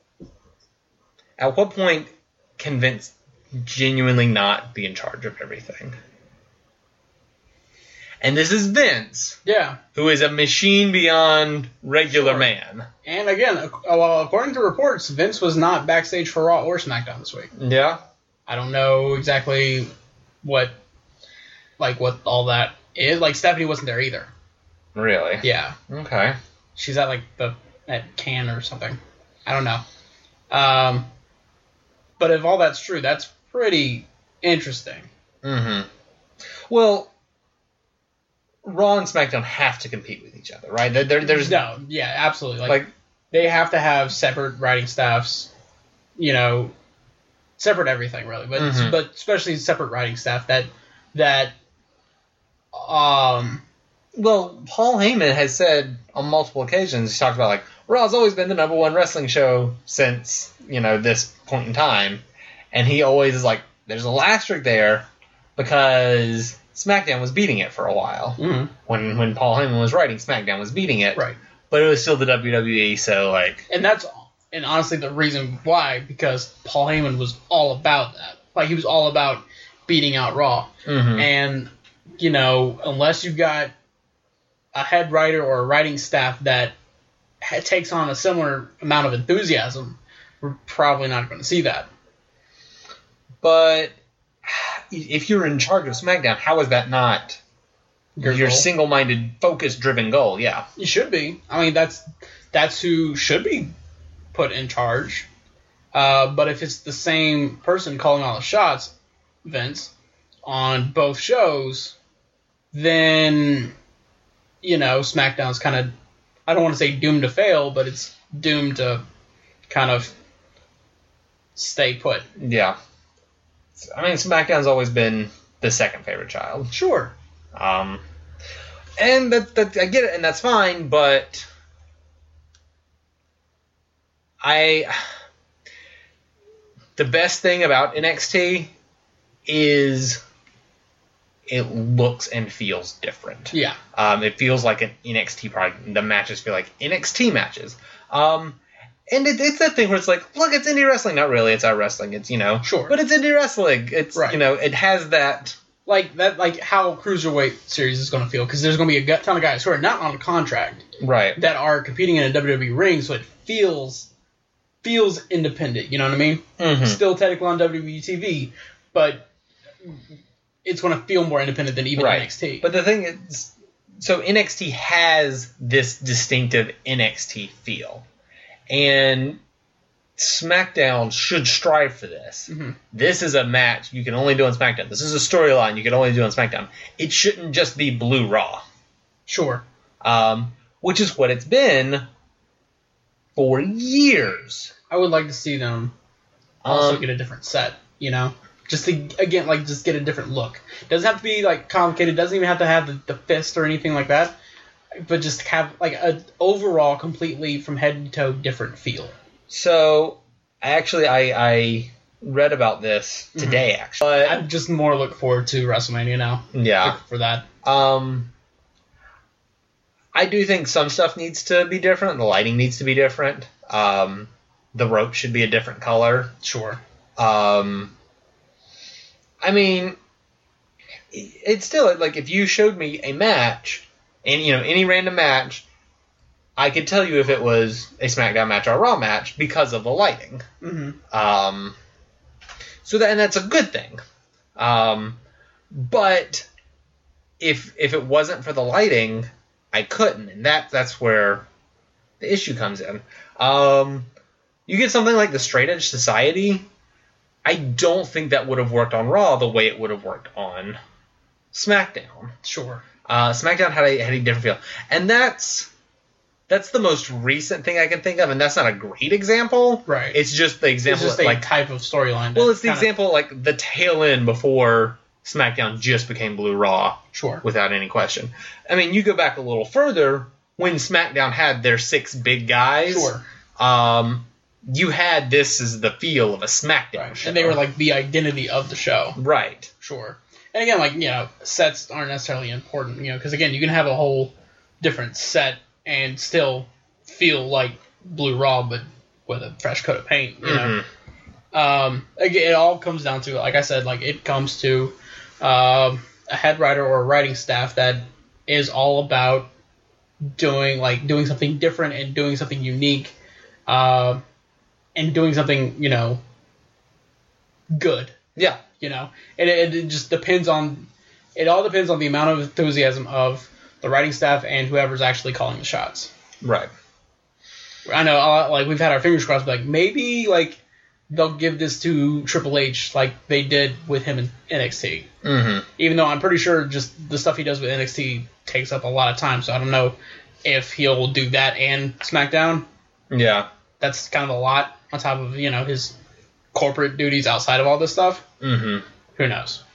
at what point can Vince genuinely not be in charge of everything? And this is Vince, yeah, who is a machine beyond regular Sure. man. And again, ac- well, according to reports, Vince was not backstage for Raw or SmackDown this week. Yeah. I don't know exactly what, like, what all that is. Like, Stephanie wasn't there either. Really? Yeah. Okay. She's at, like, the at Cannes or something. I don't know. Um, but if all that's true, that's pretty interesting. Mm-hmm. Well, Raw and SmackDown have to compete with each other, right? There, there, there's No, yeah, absolutely. Like, like they have to have separate writing staffs, you know, separate everything, really. But Mhm. but especially separate writing staff that that um well, Paul Heyman has said on multiple occasions, he's talked about like Raw's always been the number one wrestling show since, you know, this point in time, and he always is like, there's a little asterisk there because SmackDown was beating it for a while. mm-hmm. When when Paul Heyman was writing, SmackDown was beating it. right. But it was still the W W E, so like And that's and honestly the reason why, because Paul Heyman was all about that. Like he was all about beating out Raw. Mm-hmm. And, you know, unless you've got a head writer or a writing staff that ha- takes on a similar amount of enthusiasm, we're probably not going to see that. But if you're in charge of SmackDown, how is that not Your your goal. single-minded, focus-driven goal? Yeah. You should be. I mean, that's that's who should be put in charge. Uh, but if it's the same person calling all the shots, Vince, on both shows, then, you know, SmackDown's kind of, I don't want to say doomed to fail, but it's doomed to kind of stay put. Yeah. I mean, SmackDown's always been the second favorite child. Sure. Um, and that, that I get it, and that's fine, but I the best thing about N X T is it looks and feels different. Yeah. Um, it feels like an N X T product. The matches feel like N X T matches. Um, and it, it's that thing where it's like, look, it's indie wrestling. Not really. It's our wrestling. It's, you know. Sure. But it's indie wrestling. It's, Right. you know, it has that. Like that, like how Cruiserweight series is going to feel, because there's going to be a gut ton of guys who are not on contract Right. that are competing in a W W E ring, so it feels feels independent. You know what I mean? Mhm. Still technically on W W E T V, but it's going to feel more independent than even Right. N X T. But the thing is, so N X T has this distinctive N X T feel. And SmackDown should strive for this. Mm-hmm. This is a match you can only do on SmackDown. This is a storyline you can only do on SmackDown. It shouldn't just be Blue Raw. Sure. Um, which is what it's been for years. I would like to see them also Um, get a different set, you know? Just to, again, like, just get a different look. Doesn't have to be, like, complicated. Doesn't even have to have the, the fist or anything like that. But just have, like, a overall, completely, from head to toe, different feel. So, actually, I, I read about this today, actually. But, I just more look forward to WrestleMania now. yeah. For that. Um, I do think some stuff needs to be different. The lighting needs to be different. Um, the rope should be a different color. Sure. Um, I mean, it's still, like, if you showed me a match, and, you know, any random match, I could tell you if it was a SmackDown match or a Raw match because of the lighting. Mm-hmm. Um, so that, and that's a good thing. Um, but if if it wasn't for the lighting, I couldn't, and that that's where the issue comes in. Um, you get something like the Straight Edge Society. I don't think that would have worked on Raw the way it would have worked on SmackDown. Sure. Uh, SmackDown had a had a different feel, and that's that's the most recent thing I can think of, and that's not a great example. Right. It's just the It's example, just a like type of storyline. well, that it's the kinda- example like the tail end before SmackDown just became Blue Raw, Sure. without any question. I mean, you go back a little further when SmackDown had their six big guys. Sure. Um, you had this as the feel of a SmackDown Right. show, And they were like the identity of the show. right. Sure. And again, like, you know, sets aren't necessarily important, you know, because again, you can have a whole different set and still feel like Blue Raw, but with a fresh coat of paint, you know. Mhm. Um, again, it all comes down to, like I said, like it comes to um, a head writer or a writing staff that is all about doing like doing something different and doing something unique, uh, and doing something, you know, good. Yeah. You know, and it, it just depends on, it all depends on the amount of enthusiasm of the writing staff and whoever's actually calling the shots. Right. I know, uh, like, we've had our fingers crossed, but, like, maybe, like, they'll give this to Triple H like they did with him in N X T. Mm-hmm. Even though I'm pretty sure just the stuff he does with N X T takes up a lot of time, so I don't know if he'll do that and SmackDown. Yeah. That's kind of a lot on top of, you know, his corporate duties outside of all this stuff. Mm-hmm. Who knows?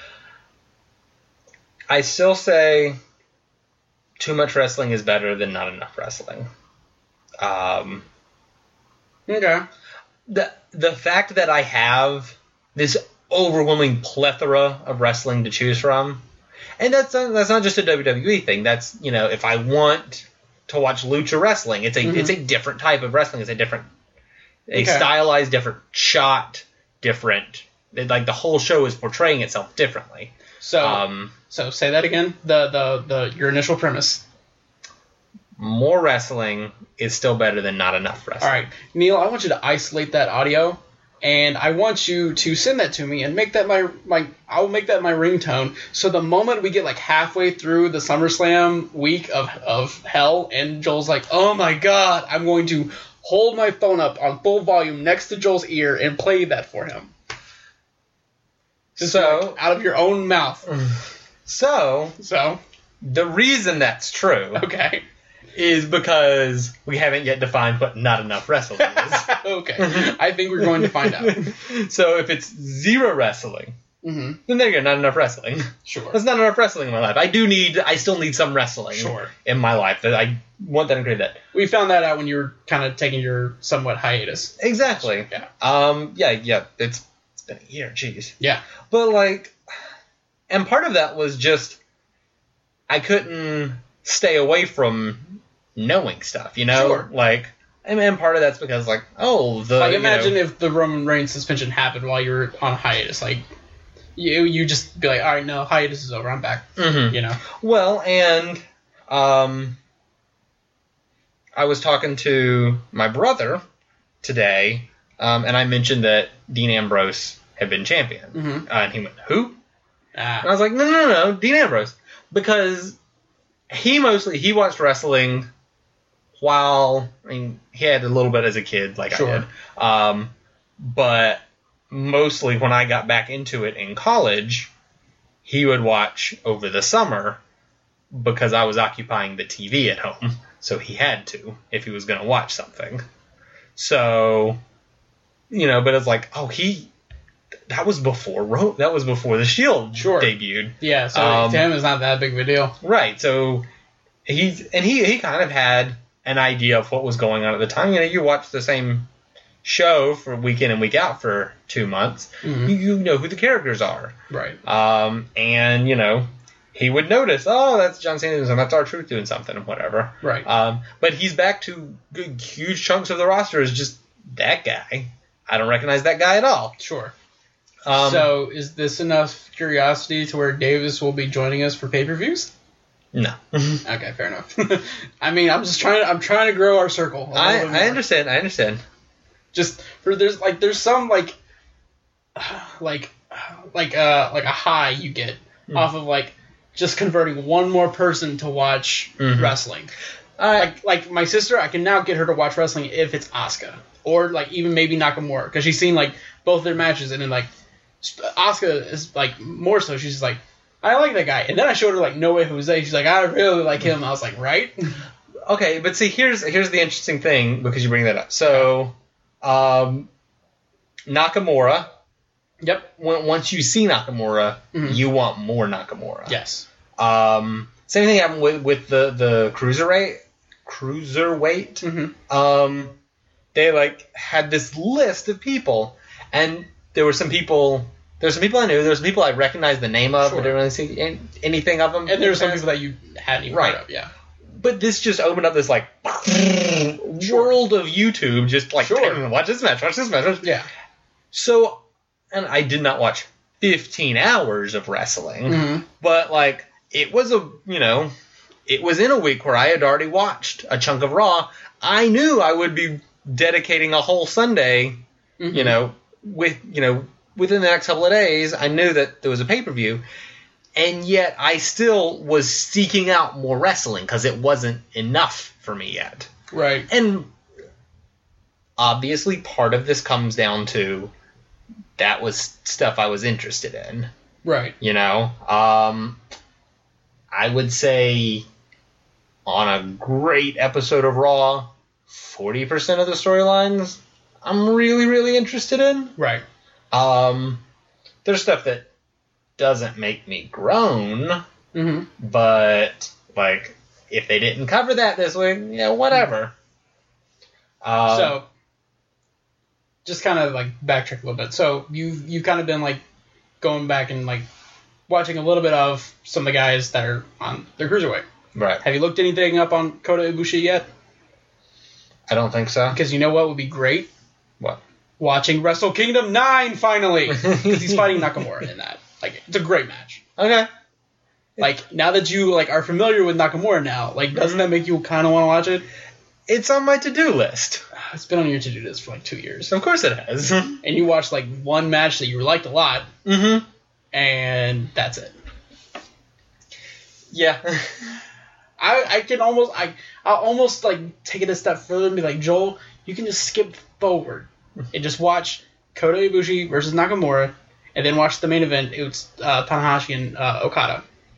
I still say too much wrestling is better than not enough wrestling. Um, Okay. the the fact that I have this overwhelming plethora of wrestling to choose from, and that's not, that's not just a W W E thing. That's, you know, if I want to watch lucha wrestling, it's a Mhm. it's a different type of wrestling. It's a different, a Okay. stylized, different shot, different It, like the whole show is portraying itself differently. So, um, so say that again. The, the the your initial premise. More wrestling is still better than not enough wrestling. All right, Neil, I want you to isolate that audio, and I want you to send that to me and make that my my. I'll make that my ringtone. So the moment we get like halfway through the SummerSlam week of of hell, and Joel's like, "Oh my God," I'm going to hold my phone up on full volume next to Joel's ear and play that for him. Just so like, out of your own mouth. So So the reason that's true. Okay. Is because we haven't yet defined what not enough wrestling is. Okay. I think we're going to find out. So if it's zero wrestling, mm-hmm. then there you go, not enough wrestling. Sure. That's not enough wrestling in my life. I do need, I still need some wrestling sure. in my life. That I want that and crave that. We found that out when you were kind of taking your somewhat hiatus. Exactly. Yeah. Um. Yeah. Yeah. It's it's been a year. Jeez. Yeah. But like, and part of that was just I couldn't stay away from knowing stuff, you know? Sure. Like, I mean, part of that's because, like, oh, the. Like, imagine you know, if the Roman Reigns suspension happened while you were on hiatus. Like, you you just be like, all right, no, hiatus is over. I'm back. Mm-hmm. You know? Well, and um, I was talking to my brother today, um, and I mentioned that Dean Ambrose had been champion. Mm-hmm. Uh, and he went, who? Ah. And I was like, no, no, no, no, Dean Ambrose. Because he mostly, he watched wrestling while, I mean, he had a little bit as a kid, like Sure. I did. Um, but mostly when I got back into it in college, he would watch over the summer because I was occupying the T V at home. So he had to if he was going to watch something. So, you know, but it's like, oh, he, that was before Ro- that was before the Shield Sure. debuted. Yeah, so Um, to him, it's not that big of a deal. Right. So he's and he he kind of had an idea of what was going on at the time. You know, you watch the same show for week in and week out for two months. Mhm. You, you know who the characters are. Right. Um, and you know, he would notice, oh, that's John Cena and that's R-Truth doing something and whatever. Right. Um, but he's back to good, huge chunks of the roster is just that guy. I don't recognize that guy at all. Sure. Um, So, is this enough curiosity to where Davis will be joining us for pay-per-views? no. Okay, fair enough. I mean, I'm just trying. I'm trying to grow our circle. a I, little bit I more. understand. I understand. Just for there's like there's some like like like uh like a high you get Hmm. off of like just converting one more person to watch Mhm. wrestling. I, Like like my sister, I can now get her to watch wrestling if it's Asuka or like even maybe Nakamura because she's seen like both their matches and then like Asuka is like more so she's just like I like that guy and then I showed her like No Way Jose she's like I really like him I was like right Okay, but see, here's here's the interesting thing because you bring that up. So, um, Nakamura. Yep. When, once you see Nakamura, Mhm. you want more Nakamura. Yes. Um, same thing happened with with the the cruiserweight. Cruiserweight. Mm-hmm. Um, they like had this list of people, and there were some people. There were some people I knew. There were some people I recognized the name of, Sure. but didn't really see any, anything of them. And there were some people that you hadn't even Right. heard of. Yeah. But this just opened up this like world of YouTube, just like Sure. watch this match, watch this match. Yeah. So, and I did not watch fifteen hours of wrestling, Mm-hmm. but like it was a you know, it was in a week where I had already watched a chunk of Raw. I knew I would be dedicating a whole Sunday, Mm-hmm. you know, with you know within the next couple of days. I knew that there was a pay per view. And yet, I still was seeking out more wrestling because it wasn't enough for me yet. Right. And obviously, part of this comes down to that was stuff I was interested in. Right. You know, um, I would say on a great episode of Raw, forty percent of the storylines I'm really, really interested in. Right. Um, there's stuff that doesn't make me groan, Mm-hmm. but like if they didn't cover that this week, yeah, whatever. Um, So, just kind of like backtrack a little bit. So you've you've kind of been like going back and like watching a little bit of some of the guys that are on the cruiserweight. right, Have you looked anything up on Kota Ibushi yet? I don't think so. Because you know what would be great? What? Watching Wrestle Kingdom nine finally, because he's fighting Nakamura in that. Like, it's a great match. Okay. Like, now that you like are familiar with Nakamura now, like, doesn't that make you kind of want to watch it? It's on my to-do list. It's been on your to-do list for like two years. Of course it has. And you watched like one match that you liked a lot, Mm-hmm. and that's it. Yeah. I, I can almost I I almost like take it a step further and be like, Joel, you can just skip forward and just watch Kota Ibushi versus Nakamura, and then watch the main event. It was uh, Tanahashi and uh, Okada.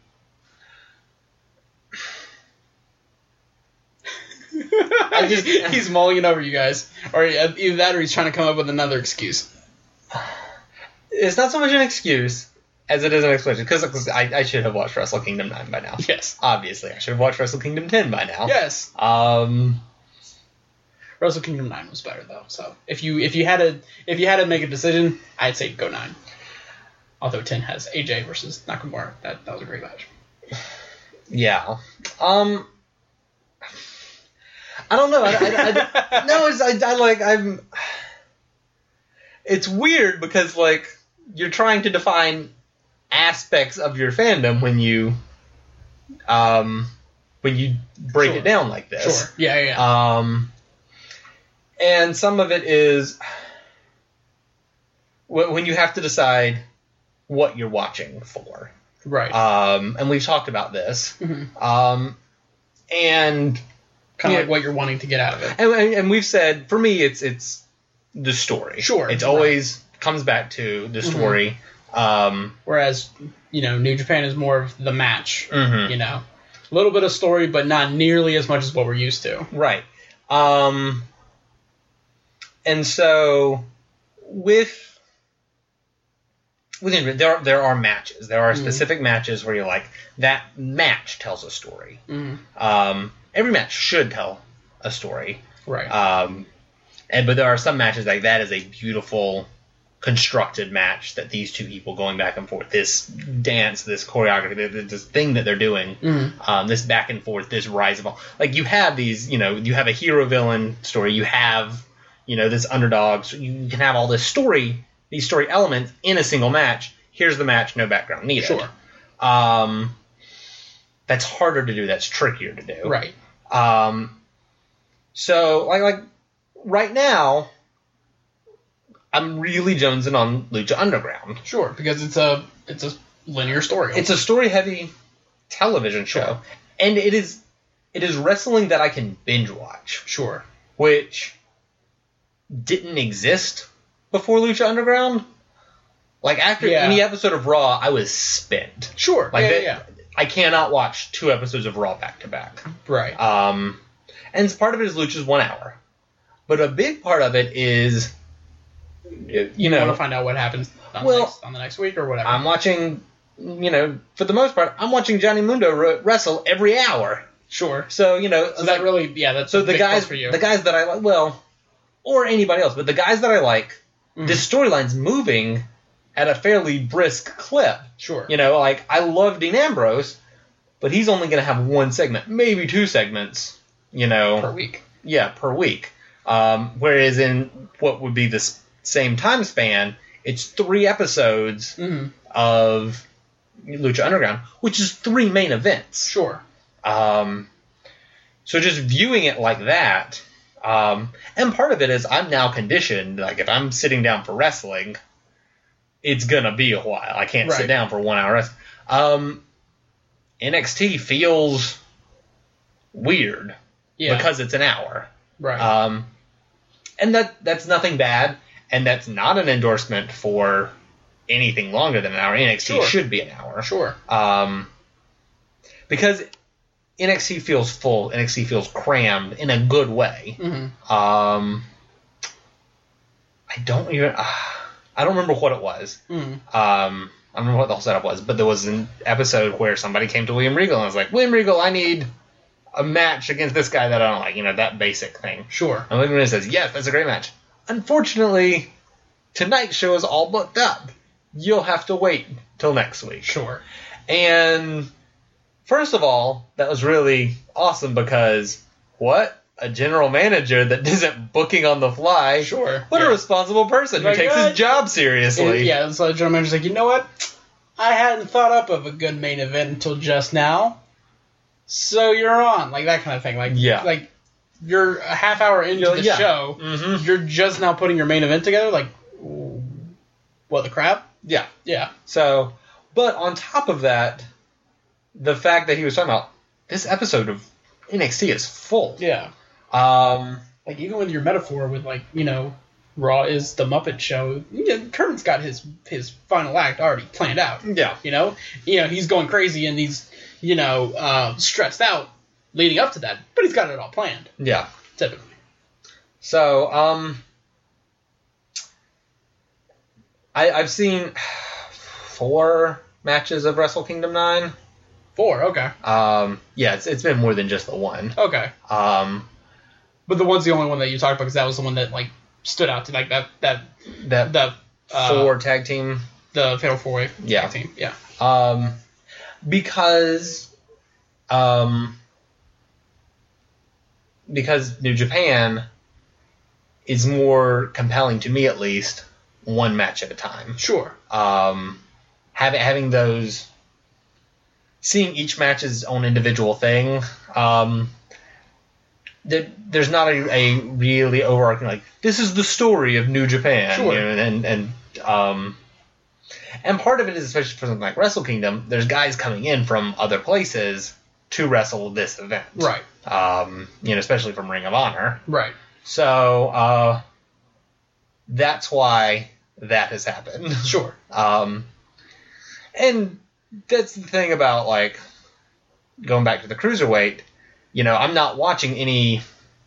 I just, he's mulling it over, you guys, or either that or he's trying to come up with another excuse. It's not so much an excuse as it is an explanation, because I, I should have watched Wrestle Kingdom nine by now. Yes. Obviously, I should have watched Wrestle Kingdom ten by now. Yes. Um, Wrestle Kingdom nine was better though. So if you if you had to if you had to make a decision, I'd say go nine. Although ten has A J versus Nakamura, that that was a great match. Yeah. Um. I don't know. I, I, I, no, it's I, I like I'm. It's weird because like you're trying to define aspects of your fandom when you, um, when you break Sure. it down like this. Sure. Yeah, yeah. yeah. Um. And some of it is wh- when you have to decide what you're watching for. right. Um. And we've talked about this. mm-hmm. Um. And. Kind of yeah. like what you're wanting to get out of it. And, and and we've said, for me, it's it's the story. Sure, It's right. always comes back to the story. Um, Whereas, you know, New Japan is more of the match. mhm. You know, a little bit of story, but not nearly as much as what we're used to. Right. Um, and so with within there are, there are matches. There are Mhm. specific matches where you're like, that match tells a story. Mm-hmm. Um, every match should tell a story. Right. Um, and but there are some matches like that is a beautiful constructed match that these two people going back and forth, this dance, this choreography, this thing that they're doing, Mhm. um, this back and forth, this rise of all. Like you have these, you know, you have a hero villain story, you have, you know, this underdog. So you can have all this story, these story elements in a single match. Here's the match, no background needed. Sure. Um, that's harder to do. That's trickier to do. Right. Um, so like like right now, I'm really jonesing on Lucha Underground. Sure, because it's a it's a linear story. It's a story heavy television show, Sure. and it is it is wrestling that I can binge watch, sure. which didn't exist before Lucha Underground. Like after Yeah. any episode of Raw, I was spent. Sure. Like yeah, that, yeah. I cannot watch two episodes of Raw back to back. Right. Um, and part of it is Lucha's one hour, but a big part of it is, you you know, want to find out what happens on, Well, the next, on the next week or whatever. I'm watching, you know, for the most part, I'm watching Johnny Mundo re- wrestle every hour. sure. So you know, So that really, yeah, that's so a the big guys, plus for you. the guys that I like, well, or anybody else, but the guys that I like, Mhm. this storyline's moving at a fairly brisk clip. Sure. You know, like I love Dean Ambrose, but he's only going to have one segment, maybe two segments. You know, Per week. yeah, per week. Um, whereas in what would be the s- same time span, it's three episodes Mm-hmm. of Lucha Underground, which is three main events. Sure. Um, so just viewing it like that, um, and part of it is I'm now conditioned, like if I'm sitting down for wrestling, it's gonna be a while. I can't sit Right. down for one hour wrestling. Um, N X T feels weird Yeah. because it's an hour. right. Um, and that that's nothing bad, and that's not an endorsement for anything longer than an hour. N X T Sure. should be an hour. sure. Um, because N X T feels full, N X T feels crammed in a good way. Mm-hmm. Um, I don't even, uh, I don't remember what it was. Mm-hmm. Um, I don't remember what the whole setup was, but there was an episode where somebody came to William Regal and was like, William Regal, I need a match against this guy that I don't like, you know, that basic thing. Sure. And William Regal says, yes, that's a great match. Unfortunately, tonight's show is all booked up. You'll have to wait till next week. Sure. And first of all, that was really awesome because what? a general manager that isn't booking on the fly. Sure. What yeah. a responsible person Like, who takes uh, his job seriously. And, yeah, so the general manager's like, you know what? I hadn't thought up of a good main event until just now. So you're on. Like, that kind of thing. Like, Yeah. like you're a half hour into You're- the yeah. show. Mm-hmm. You're just now putting your main event together. Like, what the crap? Yeah. Yeah. So, but on top of that, the fact that he was talking about this episode of N X T is full. Yeah. Um, Like, even with your metaphor with, like, you know, Raw is the Muppet Show, you know, Kurt's got his his final act already planned out. yeah. You know? You know, he's going crazy and he's, you know, uh, stressed out leading up to that, but he's got it all planned, Yeah. typically. So, um, I, I've seen four matches of Wrestle Kingdom nine. Four, okay. Um, yeah, it's it's been more than just the one. Okay. Um, But the one's the only one that you talked about because that was the one that, like, stood out to, like, that, that, that the, uh, four tag team. the Fatal Four-Way Yeah. tag team. Yeah. Um, because, um, because New Japan is more compelling to me, at least, one match at a time. Sure. Um, having having those, seeing each match as its own individual thing. Um, there, there's not a, a really overarching, like, this is the story of New Japan. Sure. You know, and and um, and part of it is, especially for something like Wrestle Kingdom, there's guys coming in from other places to wrestle this event. Right. Um, you know, especially from Ring of Honor. Right. So uh, that's why that has happened. Sure. Um, and that's the thing about, like, going back to the Cruiserweight, you know, I'm not watching any,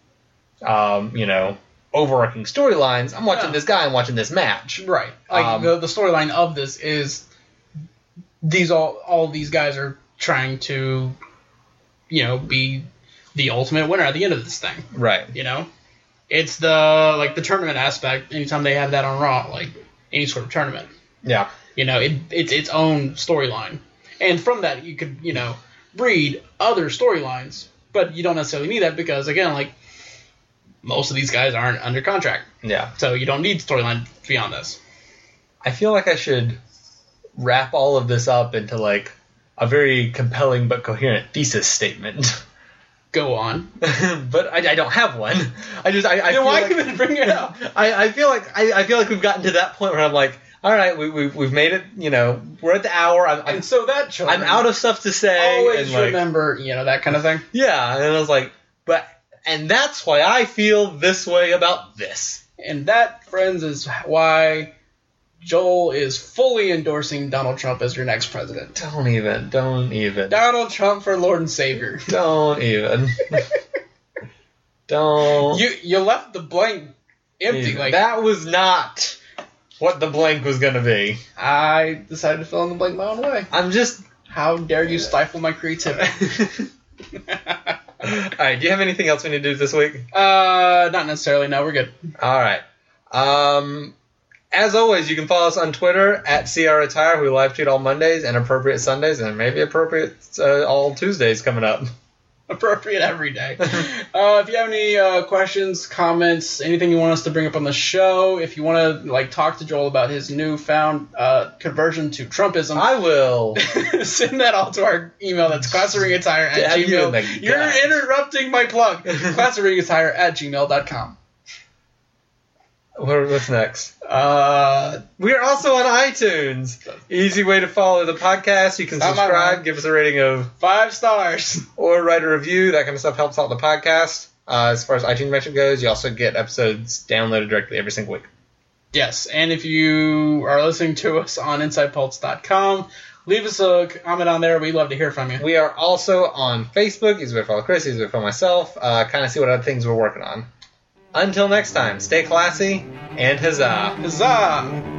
um, you know, overarching storylines. I'm watching No. this guy and watching this match. Right. Like, Um, the, the storyline of this is these all all these guys are trying to, you know, be the ultimate winner at the end of this thing. Right. You know? It's the, like, the tournament aspect, anytime they have that on Raw, like, any sort of tournament. Yeah. You know, it it's its own storyline. And from that, you could, you know, breed other storylines, but you don't necessarily need that because, again, like, most of these guys aren't under contract. Yeah. So you don't need storyline beyond this. I feel like I should wrap all of this up into, like, a very compelling but coherent thesis statement. Go on. But I, I don't have one. I just I, I Then feel why like, even bring it up? I, I feel like I, I feel like we've gotten to that point where I'm like, all right, we, we we've made it. You know, we're at the hour. I'm I'm, And so that children I'm out of stuff to say. always and like, remember, you know, that kind of thing. yeah, and I was like, but and that's why I feel this way about this. And that, friends, is why Joel is fully endorsing Donald Trump as your next president. Don't even. Don't even. Donald Trump for Lord and Savior. Don't even. Don't. You you left the blank empty. even. Like That was not what the blank was gonna be. I decided to fill in the blank my own way. I'm just. How dare you stifle my creativity? All right. Do you have anything else we need to do this week? uh, not necessarily. No, we're good. All right. Um, as always, you can follow us on Twitter at C R Attire. We live tweet all Mondays and appropriate Sundays, and maybe appropriate uh, all Tuesdays coming up. Appropriate every day. uh, if you have any uh, questions, comments, anything you want us to bring up on the show, if you want to like talk to Joel about his newfound uh, conversion to Trumpism, I will. send that all to our email. That's classroringattire at Dab you in the gmail. You're gut. interrupting my plug. classroringattire at gmail dot com. What, what's next? Uh, We are also on iTunes. Easy way to follow the podcast. You can Not my subscribe, one. give us a rating of, five stars. or write a review. That kind of stuff helps out the podcast. Uh, as far as iTunes mention goes, you also get episodes downloaded directly every single week. Yes, and if you are listening to us on inside pulse dot com, leave us a comment on there. We'd love to hear from you. We are also on Facebook. Easy way to follow Chris. Easy way to follow myself. Uh, kind of see what other things we're working on. Until next time, stay classy and huzzah. Huzzah!